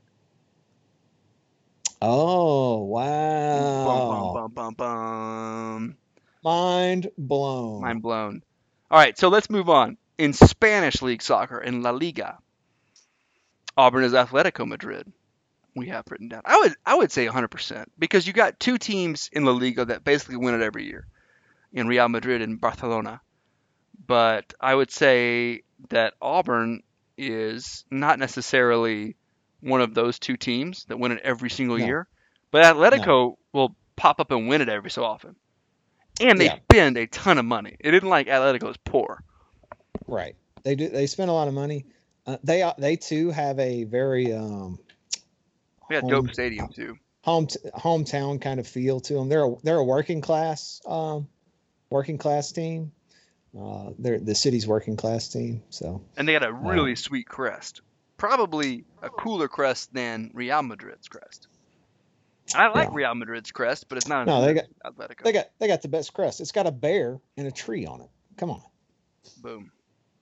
Oh Bum, wow! bum, bum, bum, bum. Mind blown. Mind blown. All right, so let's move on. In Spanish League Soccer, in La Liga, Auburn is Atletico Madrid. We have written down. I would I would say one hundred percent because you got two teams in La Liga that basically win it every year, in Real Madrid and Barcelona. But I would say that Auburn is not necessarily one of those two teams that win it every single No. year. But Atletico will pop up and win it every so often. And they Yeah. spend a ton of money. It isn't like Atletico is poor. Right. They do. They spend a lot of money. Uh, they they too have a very um, They got home, dope stadium too. home hometown kind of feel to them. They're a, they're a working class um, working class team. Uh, they're the city's working class team. So And they got a really sweet crest. Probably a cooler crest than Real Madrid's crest. I like Yeah. Real Madrid's crest, but it's not No, as they good as Atletico. they got they got the best crest. It's got a bear and a tree on it. Come on. Boom.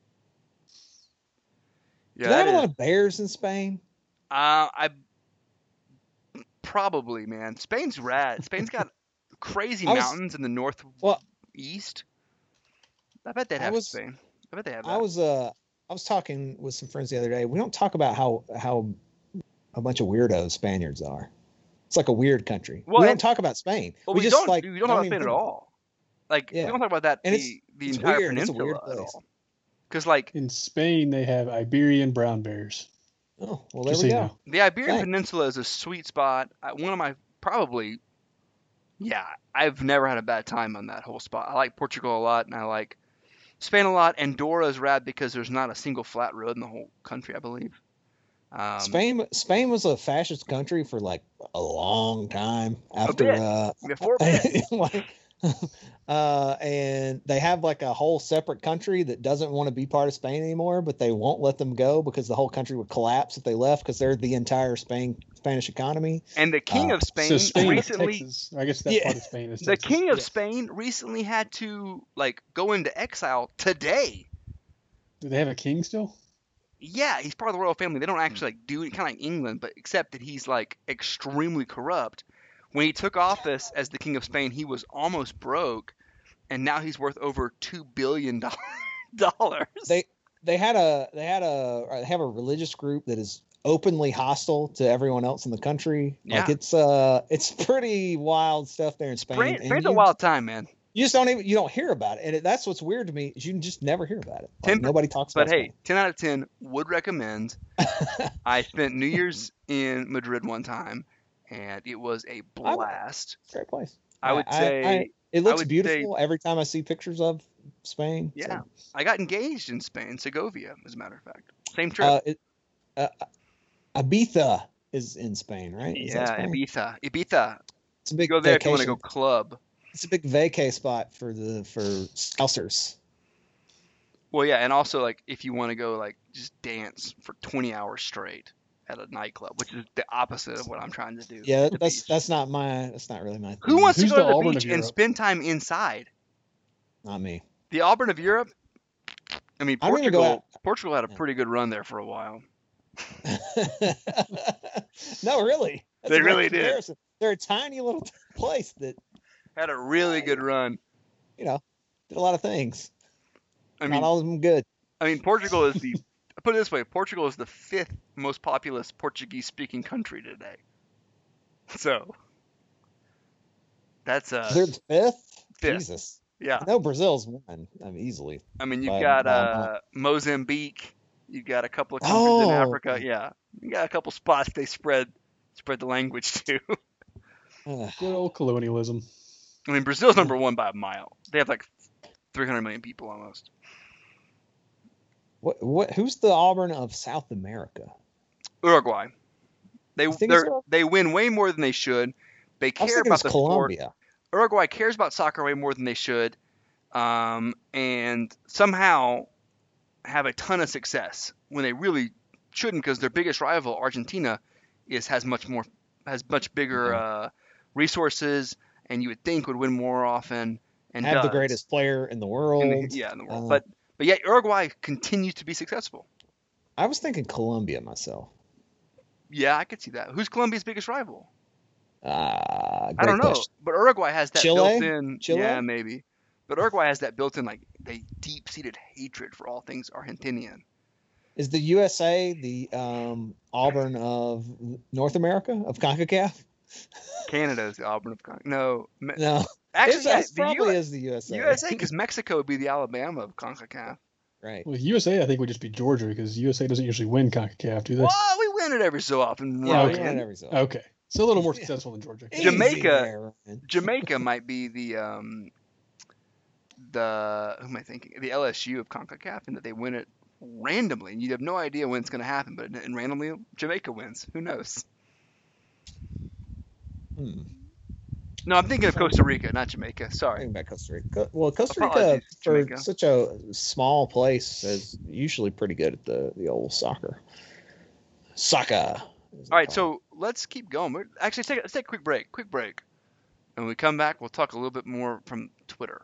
Do Yeah, they that have a is- lot of bears in Spain? Uh, I probably, man. Spain's rad. Spain's got crazy I was- mountains in the northeast. Well, I bet they'd I have was- Spain. I bet they have that. I was uh I was talking with some friends the other day. We don't talk about how how a bunch of weirdos Spaniards are. It's like a weird country. Well, we don't and- talk about Spain. Well, we, we, just don't. like we don't talk about even Spain at think about it. all. Like Yeah. we don't talk about that And the it's- the it's entire weird. It's a peninsula weird at place. all. Because like In Spain, they have Iberian brown bears. Oh, well, there Just we so you go. know. the Iberian Thanks. Peninsula is a sweet spot. I- One of my probably Yeah, I've never had a bad time on that whole spot. I like Portugal a lot, and I like Spain a lot. Andorra is rad because there's not a single flat road in the whole country, I believe. Um, Spain Spain was a fascist country for like a long time after bit. uh Before a bit. like, uh and they have like a whole separate country that doesn't want to be part of Spain anymore, but they won't let them go because the whole country would collapse if they left because they're the entire Spain Spanish economy. And the king Uh, of Spain, So Spain is recently, Texas. I guess that Yeah. part of Spain is the Texas. king of yeah. Spain recently had to like go into exile today. Do they have a king still? Yeah, he's part of the royal family. They don't actually like do it, kind of like England, but except that he's like extremely corrupt. When he took office as the king of Spain, he was almost broke, and now he's worth over two billion dollars. They they had a they had a they have a religious group that is openly hostile to everyone else in the country. Like Yeah. it's uh it's pretty wild stuff there in Spain. Spain, and Spain's a you- wild time, man. You just don't even you don't hear about it, and it, that's what's weird to me is you just never hear about it. Like, Ten- nobody talks But about. hey, ten out of ten would recommend. I spent New Year's in Madrid one time, and it was a blast. Spain. Great place. I would say it looks would beautiful every time I see pictures of Spain. so, Yeah, I got engaged in Spain, Segovia, as a matter of fact. Same trip. uh, it, uh, Ibiza is in Spain, right? Is that yeah, Spain? Ibiza. Ibiza. It's a big Go there if you want to vacation. go club. It's a big vacay spot for the for Scousers. Well, yeah, and also like if you want to go like just dance for twenty hours straight at a nightclub, which is the opposite of what I'm trying to do. Yeah, at the that's beach. that's not my that's not really my thing. Who wants Who's to go the to the Auburn of beach and Europe? spend time inside? Not me. The Auburn of Europe. I mean, I'm gonna go Portugal. out- Portugal had a Yeah. pretty good run there for a while. No, really. That's They a great really did. comparison. They're a tiny little place that Had a really good run. you know did a lot of things. I Not mean, all of them good. I mean, Portugal is the. Put it this way: Portugal is the fifth most populous Portuguese-speaking country today. So that's uh, They're the fifth. fifth. Jesus. yeah. No, Brazil's one. I mean, easily. I mean, you've By- got by a uh, Mozambique. You got a couple of countries in Oh. Africa. Yeah, you got a couple spots they spread spread the language to. Ugh. Good old colonialism. I mean, Brazil's number one by a mile. They have like three hundred million people almost. What? What? Who's the Auburn of South America? Uruguay. They You think they it's Uruguay? they win way more than they should. They I was care thinking about it's the sport. Colombia. Uruguay cares about soccer way more than they should, um, and somehow have a ton of success when they really shouldn't, because their biggest rival, Argentina, is has much more has much bigger uh, resources, and you would think would win more often. And Have the does. greatest player in the world. In the- yeah, in the world. Uh, but but yet Uruguay continues to be successful. I was thinking Colombia myself. Yeah, I could see that. Who's Colombia's biggest rival? Uh, I don't know, Question. but Uruguay has that Chile? built-in. Chile? Yeah, maybe. But Uruguay has that built-in like they deep-seated hatred for all things Argentinian. Is the U S A the um, Auburn of North America of CONCACAF? Canada is the Auburn of Con- no. Me- No, Actually, it, yeah, it the probably U- is the U S A. U S A, because Mexico would be the Alabama of CONCACAF. Right. Well, U S A, I think, would just be Georgia because U S A doesn't usually win CONCACAF, do they? Well, we win it every so often. Yeah, we Ryan. won it every so. Okay. So a little more successful than Georgia. Easy Jamaica- there, Ryan. Jamaica might be the um, the who am I thinking? The L S U of CONCACAF, and that they win it randomly, and you have no idea when it's going to happen. But and randomly, Jamaica wins. Who knows? Hmm. No, I'm thinking of Costa Rica, not Jamaica. Sorry. Thinking about Costa Rica. Well, Costa Rica, Apologies, for Jamaica. such a small place, is usually pretty good at the, the old soccer. Soccer. All right, so let's keep going. We're, actually, take, let's take a quick break. Quick break. And when we come back, we'll talk a little bit more from Twitter.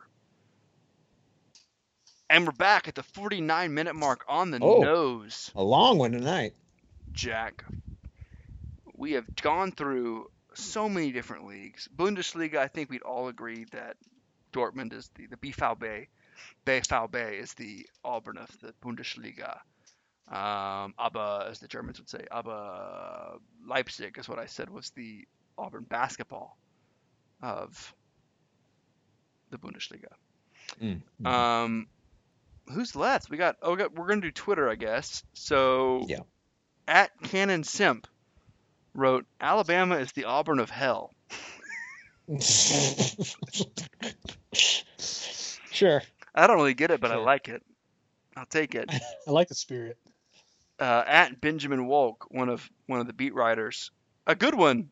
And we're back at the forty-nine minute mark on the Oh. nose, a long one tonight. Jack. We have gone through so many different leagues. Bundesliga, I think we'd all agree that Dortmund is the, the B V B. B V B is the Auburn of the Bundesliga. Um, aber, as the Germans would say, aber Leipzig is what I said was the Auburn basketball of the Bundesliga. Mm. Um, who's left? We got. Oh, we got, we're gonna do Twitter, I guess. So, Yeah. at Cannon Simp wrote, "Alabama is the Auburn of hell." Sure. I don't really get it, but I Sure. like it. I'll take it. I like the spirit. Uh, at Benjamin Wolk, one of one of the beat writers, a good one.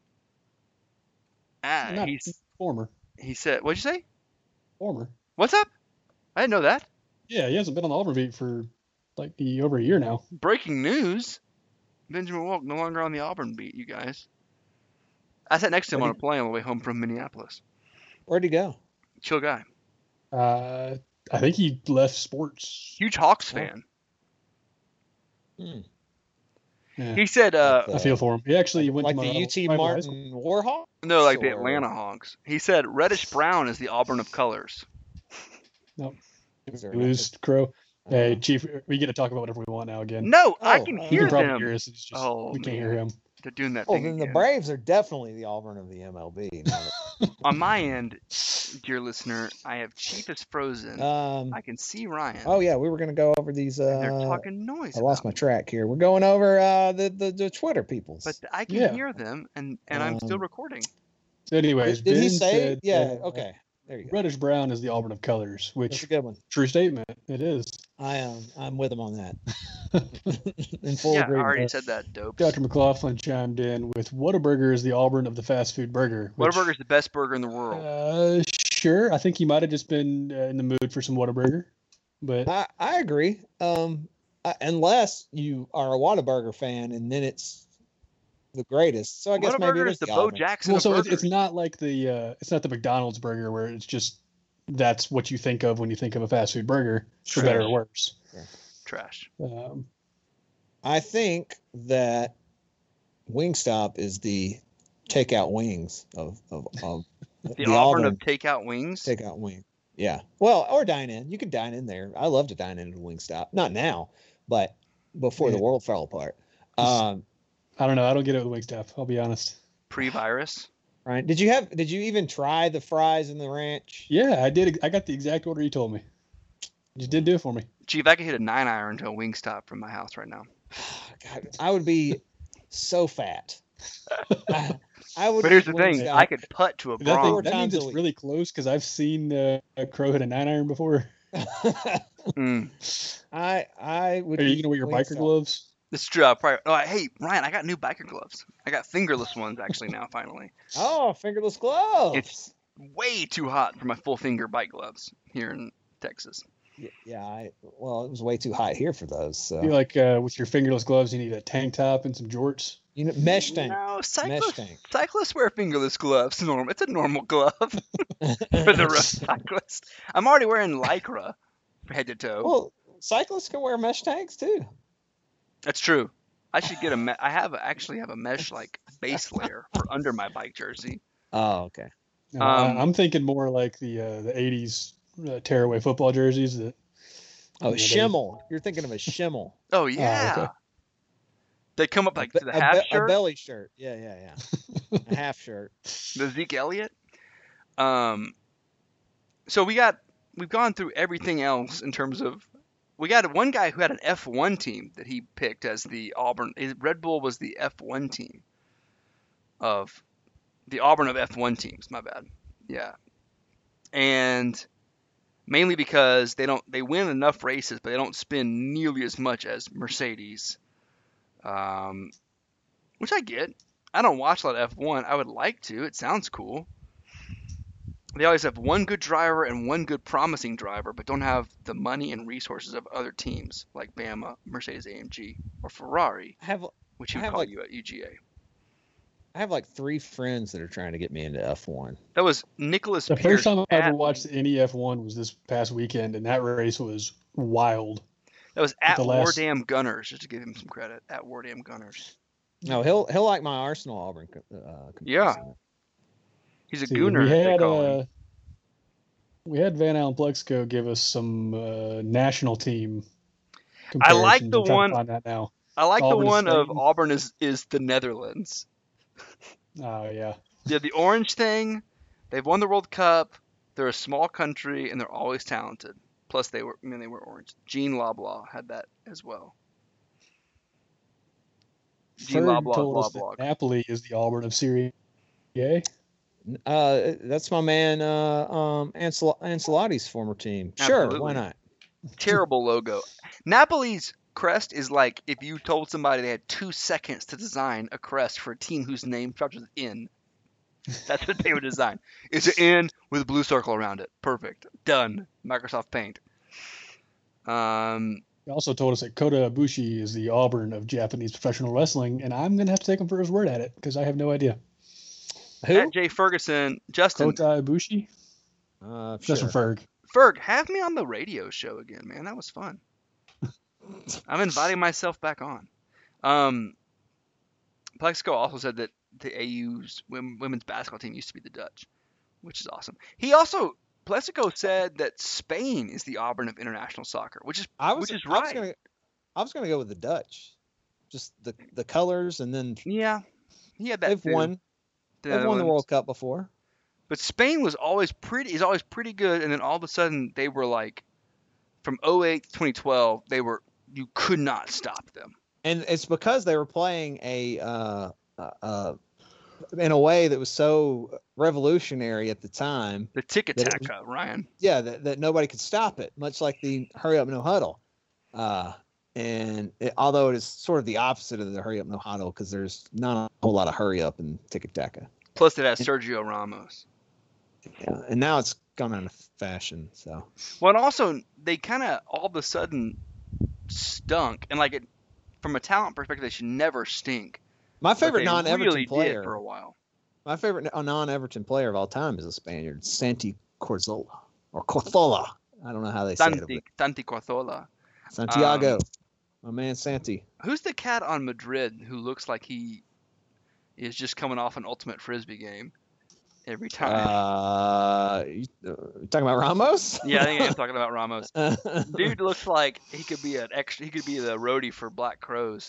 Ah, Not he's former. he said, what'd you say? Former. What's up? I didn't know that. Yeah, he hasn't been on the Auburn beat for like the, over a year now. Breaking news: Benjamin Wolk no longer on the Auburn beat. You guys. I sat next to him Where'd on a plane on the way home from Minneapolis. Where'd he go? Chill guy. Uh, I think he left sports. Huge Hawks Oh. fan. Hmm. Yeah, He said, uh, Like I feel for him. He actually went Like to my the U T rival high school. Martin Warhawk? no, like the or- Atlanta Hawks. He said, reddish brown is the Auburn of colors. Is there Lose Crow. Uh, Hey, Chief, we get to talk about whatever we want now again. No, I Oh, can uh, you hear can probably them. hear us. It's just Oh, we can't man. hear him. They're doing that Oh, thing then the again. Braves are definitely the Auburn of the M L B. now On my end, dear listener, I have Chief is frozen. that- um, I can see Ryan. oh, yeah, we were going to go over these. and they're Uh, talking noise. I lost about my me. track here. We're going over uh, the, the, the Twitter peoples. But I can Yeah. hear them, and, and I'm still Um, recording. So anyways, did, did he Ben say? said, Yeah, uh, okay. There you go. reddish brown is the Auburn of colors, That's which a good one. true statement. It is. I am. I'm with him on that. In full Yeah, I agreement. already said that, dope. Doctor McLaughlin chimed in with Whataburger is the Auburn of the fast food burger. which, Whataburger's the best burger in the world. Uh, sure. I think he might have just been uh, in the mood for some Whataburger, but I, I agree. Um, I, unless you are a Whataburger fan, and then it's the greatest. So I guess maybe it Whataburger is is the the Bo Auburn. Jackson well, of so it's, burgers. it's not like the uh, it's not the McDonald's burger where it's just that's what you think of when you think of a fast food burger, for better or worse. Trash. Um, I think that Wingstop is the takeout wings of of, of The, Auburn, of takeout wings. takeout wing. Yeah. Well, or dine in. You can dine in there. I love to dine in at Wingstop. Not now, but before the Yeah. world fell apart. Just- Um, I don't know. I don't get it with Wingstop. I'll be honest. Pre-virus. Ryan, did you have? Did you even try the fries and the ranch? Yeah, I did. I got the exact order you told me. You did do it for me. Gee, if I could hit a nine iron to a Wingstop from my house right now. God, I would be so fat. I, I would. But here's eat the thing: Wingstop. I could putt to a That, thing, Bronx. that times means a it's week. really close because I've seen uh, a Crow hit a nine iron before. Mm. I I would. Are you eat gonna wear your biker Wingstop. gloves? This is true. I'll probably. Oh, hey, Ryan, I got new biker gloves. I got fingerless ones actually now. Finally, Oh, fingerless gloves. It's- way too hot for my full finger bike gloves here in Texas. Y- yeah. I well, it was way too hot here for those. So I feel like uh, with your fingerless gloves, you need a tank top and some jorts. you know, mesh tank. No, Mesh cyclists, tank. cyclists wear fingerless gloves. Normal. It's a normal glove for the road cyclist. I'm already wearing lycra from head to toe. Well, cyclists can wear mesh tanks too. That's true. I should get a. Me- I have actually have a mesh like base layer for under my bike jersey. Oh, okay. Uh, Um, I'm thinking more like the uh, the eighties uh, tearaway football jerseys. That Oh, Yeah, they- shimmel. You're thinking of a shimmel. Oh yeah. okay. They come up like a, to the be- half a, shirt, belly shirt. Yeah, yeah, yeah. a half shirt. the Zeke Elliott. Um. So we got we've gone through everything else in terms of we got one guy who had an F one team that he picked as the Auburn. his Red Bull was the F one team of the Auburn of F one teams. My bad. Yeah. And mainly because they don't they win enough races, but they don't spend nearly as much as Mercedes. Um, which I get. I don't watch a lot of F one. I would like to. It sounds cool. They always have one good driver and one good promising driver, but don't have the money and resources of other teams like Bama, Mercedes A M G, or Ferrari, I have which I you have call like- you at U G A. I have like three friends that are trying to get me into F one. That was Nicholas the Pierce. first time I at, ever watched any F one was this past weekend, and that race was wild. That was at the last- Wardam Gunners, just to give him some credit. At Wardam Gunners. No, he'll he'll like my Arsenal Auburn. co- Uh, Yeah. comparison. He's a See, gooner, we they had call him. uh, we had Van Allen Plexico give us some uh, national team. I like comparisons. the I'm trying to one- Find that now. I like Auburn the is one of Spain. Auburn is, is the Netherlands. Oh yeah. Yeah, the orange thing. They've won the World Cup. They're a small country and they're always talented. Plus, they were I mean they were orange. Jean Loblaw had that as well. Jean Ferg Loblaw, told blah us blah. that Napoli is the Auburn of Serie A. Uh, that's my man, uh, um, Ansel- Ancelotti's former team. Sure, Absolutely. why not? Terrible logo. Napoli's crest is like if you told somebody they had two seconds to design a crest for a team whose name starts with N. That's what they would design. It's an N with a blue circle around it. Perfect. Done. Microsoft Paint. Um, He also told us that Kota Ibushi is the Auburn of Japanese professional wrestling, and I'm going to have to take him for his word at it because I have no idea. Who? at Jay Ferguson, Justin, Kota Ibushi? Uh, Justin sure. Ferg. Ferg, have me on the radio show again, man. That was fun. I'm inviting myself back on. Um, Plexico also said that the A U's women's basketball team used to be the Dutch, which is awesome. He also, Plexico said that Spain is the Auburn of international soccer, which is I was, which is I was right. gonna, I was gonna go with the Dutch, just the the colors, and then Yeah, he had that. they've too. won, The they've won the Netherlands. World Cup before. But Spain was always pretty is always pretty good, and then all of a sudden they were like, from oh eight to twenty twelve, they were you could not stop them. And it's because they were playing a uh, uh, uh, in a way that was so revolutionary at the time. The ticket That it taka, Ryan. Yeah, that, that nobody could stop it, much like the hurry up no huddle. Uh, and it, although it is sort of the opposite of the hurry up no huddle, because there's not a whole lot of hurry up in ticket taka. Plus, it has Sergio Ramos. Yeah, and now it's gone out of fashion. So Well, and also they kind of all of a sudden stunk, and like it, from a talent perspective, they should never stink. my But favorite they non-Everton really player, did for a while. my favorite non-Everton player of all time is a Spaniard, Santi Corzola or Corzola. I don't know how they say it. Santi, But Santi Corzola. Santiago, Um, my man Santi. Who's the cat on Madrid who looks like he is just coming off an ultimate frisbee game every time? Uh, you, uh, talking about Ramos? Yeah, I think I'm talking about Ramos. Dude looks like he could be an extra. He could be the roadie for Black Crows.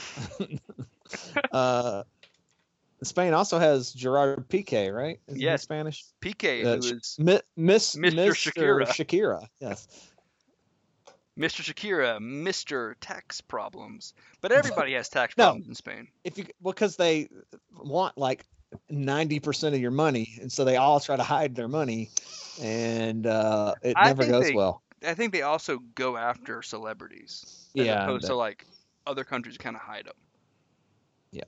uh, Spain also has Gerard Piqué, right? Isn't he Yes. Spanish. P K, Uh, who Sh- is Mi- Miss Mister Mister Shakira. Shakira. Yes. Mister Shakira, Mister Tax Problems. But everybody has tax No. problems in Spain. If you because they want like ninety percent of your money, and so they all try to hide their money, and uh, it I never think goes they- well. I think they also go after celebrities, as Yeah, opposed to that- like other countries kind of hide them. Yeah.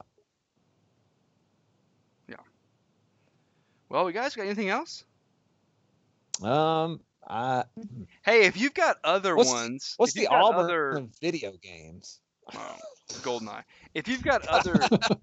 Yeah. Well, you guys got anything else? Um, I, Hey, if you've got other What's- ones, what's if the you've got Auburn other of video games? oh, Goldeneye. If you've got other,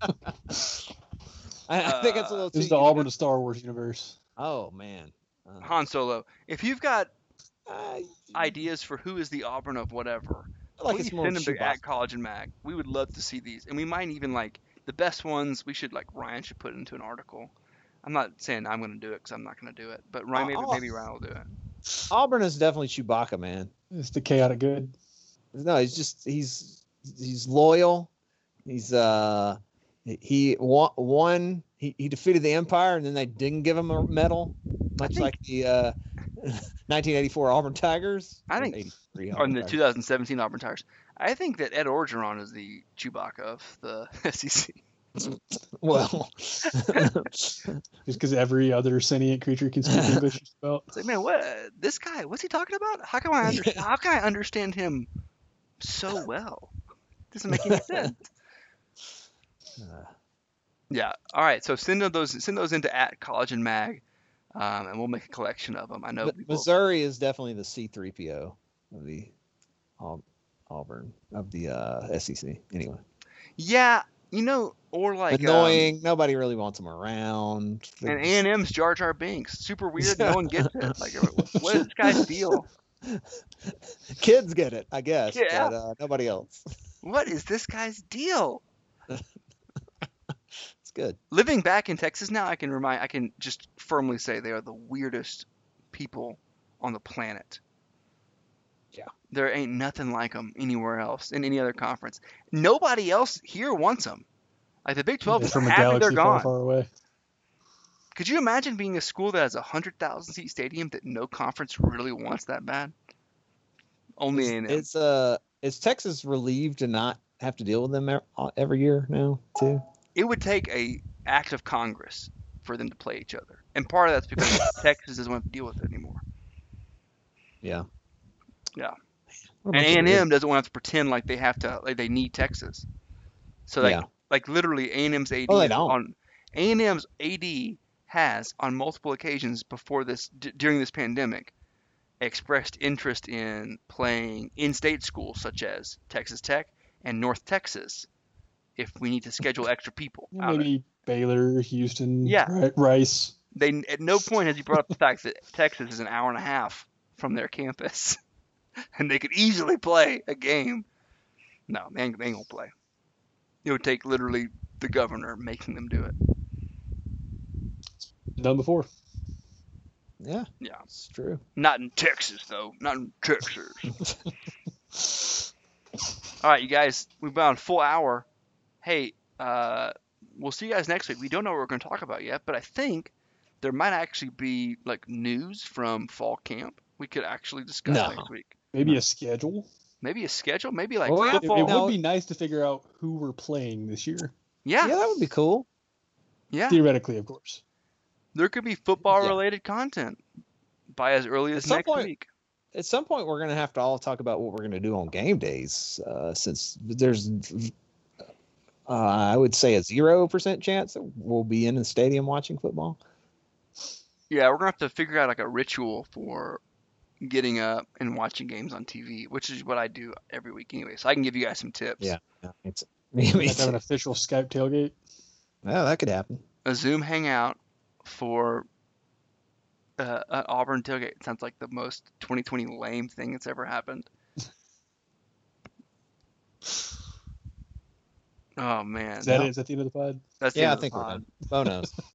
I, I think it's a Uh, little too. This is the Auburn of Star Wars universe. Oh man. Uh, Han Solo, if you've got I, ideas for who is the Auburn of whatever, I like please it's more send them to Chewbacca. at College and Mag. We would love to see these, and we might even like the best ones. We should like Ryan should put into an article. I'm not saying I'm going to do it because I'm not going to do it, but Ryan maybe Oh. maybe Ryan will do it. Auburn is definitely Chewbacca, man. It's the chaotic good. No, he's just he's he's loyal. He's uh he won, won he, he defeated the Empire, and then they didn't give him a medal, much think- like the uh, nineteen eighty-four Auburn Tigers. I Or think- eighty-three Or Auburn in the Tigers. two thousand seventeen Auburn Tigers. I think that Ed Orgeron is the Chewbacca of the S E C. Well, Just because every other sentient creature can speak English as well. It's like, man, what this guy? What's he talking about? How can I under, how can I understand him so well? Doesn't make any sense. uh, Yeah. All right. So send those send those into at College and Mag, um, and we'll make a collection of them. I know but people, Missouri is definitely the C three P O of the Au- Auburn of the uh, S E C. Anyway, Yeah, you know, or like annoying. Nobody really wants them around. Um, and A and M's Jar Jar Binks, super weird. No one gets it. Like, what is this guy's deal? Kids get it, I guess, Yeah. but uh, nobody else. What is this guy's deal? It's good. Living back in Texas now, I can remind, I can just firmly say they are the weirdest people on the planet. Yeah. There ain't nothing like them anywhere else in any other conference. Nobody else here wants them. Like the Big twelve They're is from a happy they're galaxy far, gone. far away. Could you imagine being a school that has a hundred thousand seat stadium that no conference really wants that bad? Only A and M. It's uh, is Texas relieved to not have to deal with them e- every year now too? It would take a act of Congress for them to play each other. And part of that's because Texas doesn't want to deal with it anymore. Yeah. Yeah. What a And bunch A of and weird- M doesn't want to have to pretend like they have to, like they need Texas. So like, Yeah. like literally A and M's A D Oh, they don't. on A and M's A D has on multiple occasions before this d- during this pandemic expressed interest in playing in-state schools such as Texas Tech and North Texas if we need to schedule extra people. Yeah, out of it. maybe Baylor, Houston, Yeah. Ri- Rice. They at no point has he brought up the fact that Texas is an hour and a half from their campus, and they could easily play a game. No, they ain't, they ain't gonna play. It would take literally the governor making them do it. Done before. Yeah. Yeah. It's true. Not in Texas though. Not in Texas. All right, you guys, we've been on a full hour. Hey, uh, we'll see you guys next week. We don't know what we're going to talk about yet, but I think there might actually be like news from fall camp we could actually discuss No. next week. Maybe a schedule. Maybe a schedule. Maybe like Well, yeah, It, football. it No. would be nice to figure out who we're playing this year. Yeah, Yeah, that would be cool. yeah. Theoretically, of course. There could be football Yeah. related content by as early as At some next point- week. At some point, we're going to have to all talk about what we're going to do on game days, uh, since there's, uh, I would say, a zero percent chance that we'll be in the stadium watching football. Yeah, we're gonna have to figure out like a ritual for getting up and watching games on T V, which is what I do every week anyway. So I can give you guys some tips. Yeah, it's Have to have an official Skype tailgate. well, that could happen. A Zoom hangout for uh, an Auburn tailgate sounds like the most twenty twenty lame thing that's ever happened. Oh man, Is that No, it? Is that the end of the pod? that's the Yeah, end I of the think we're pod. done. Oh no.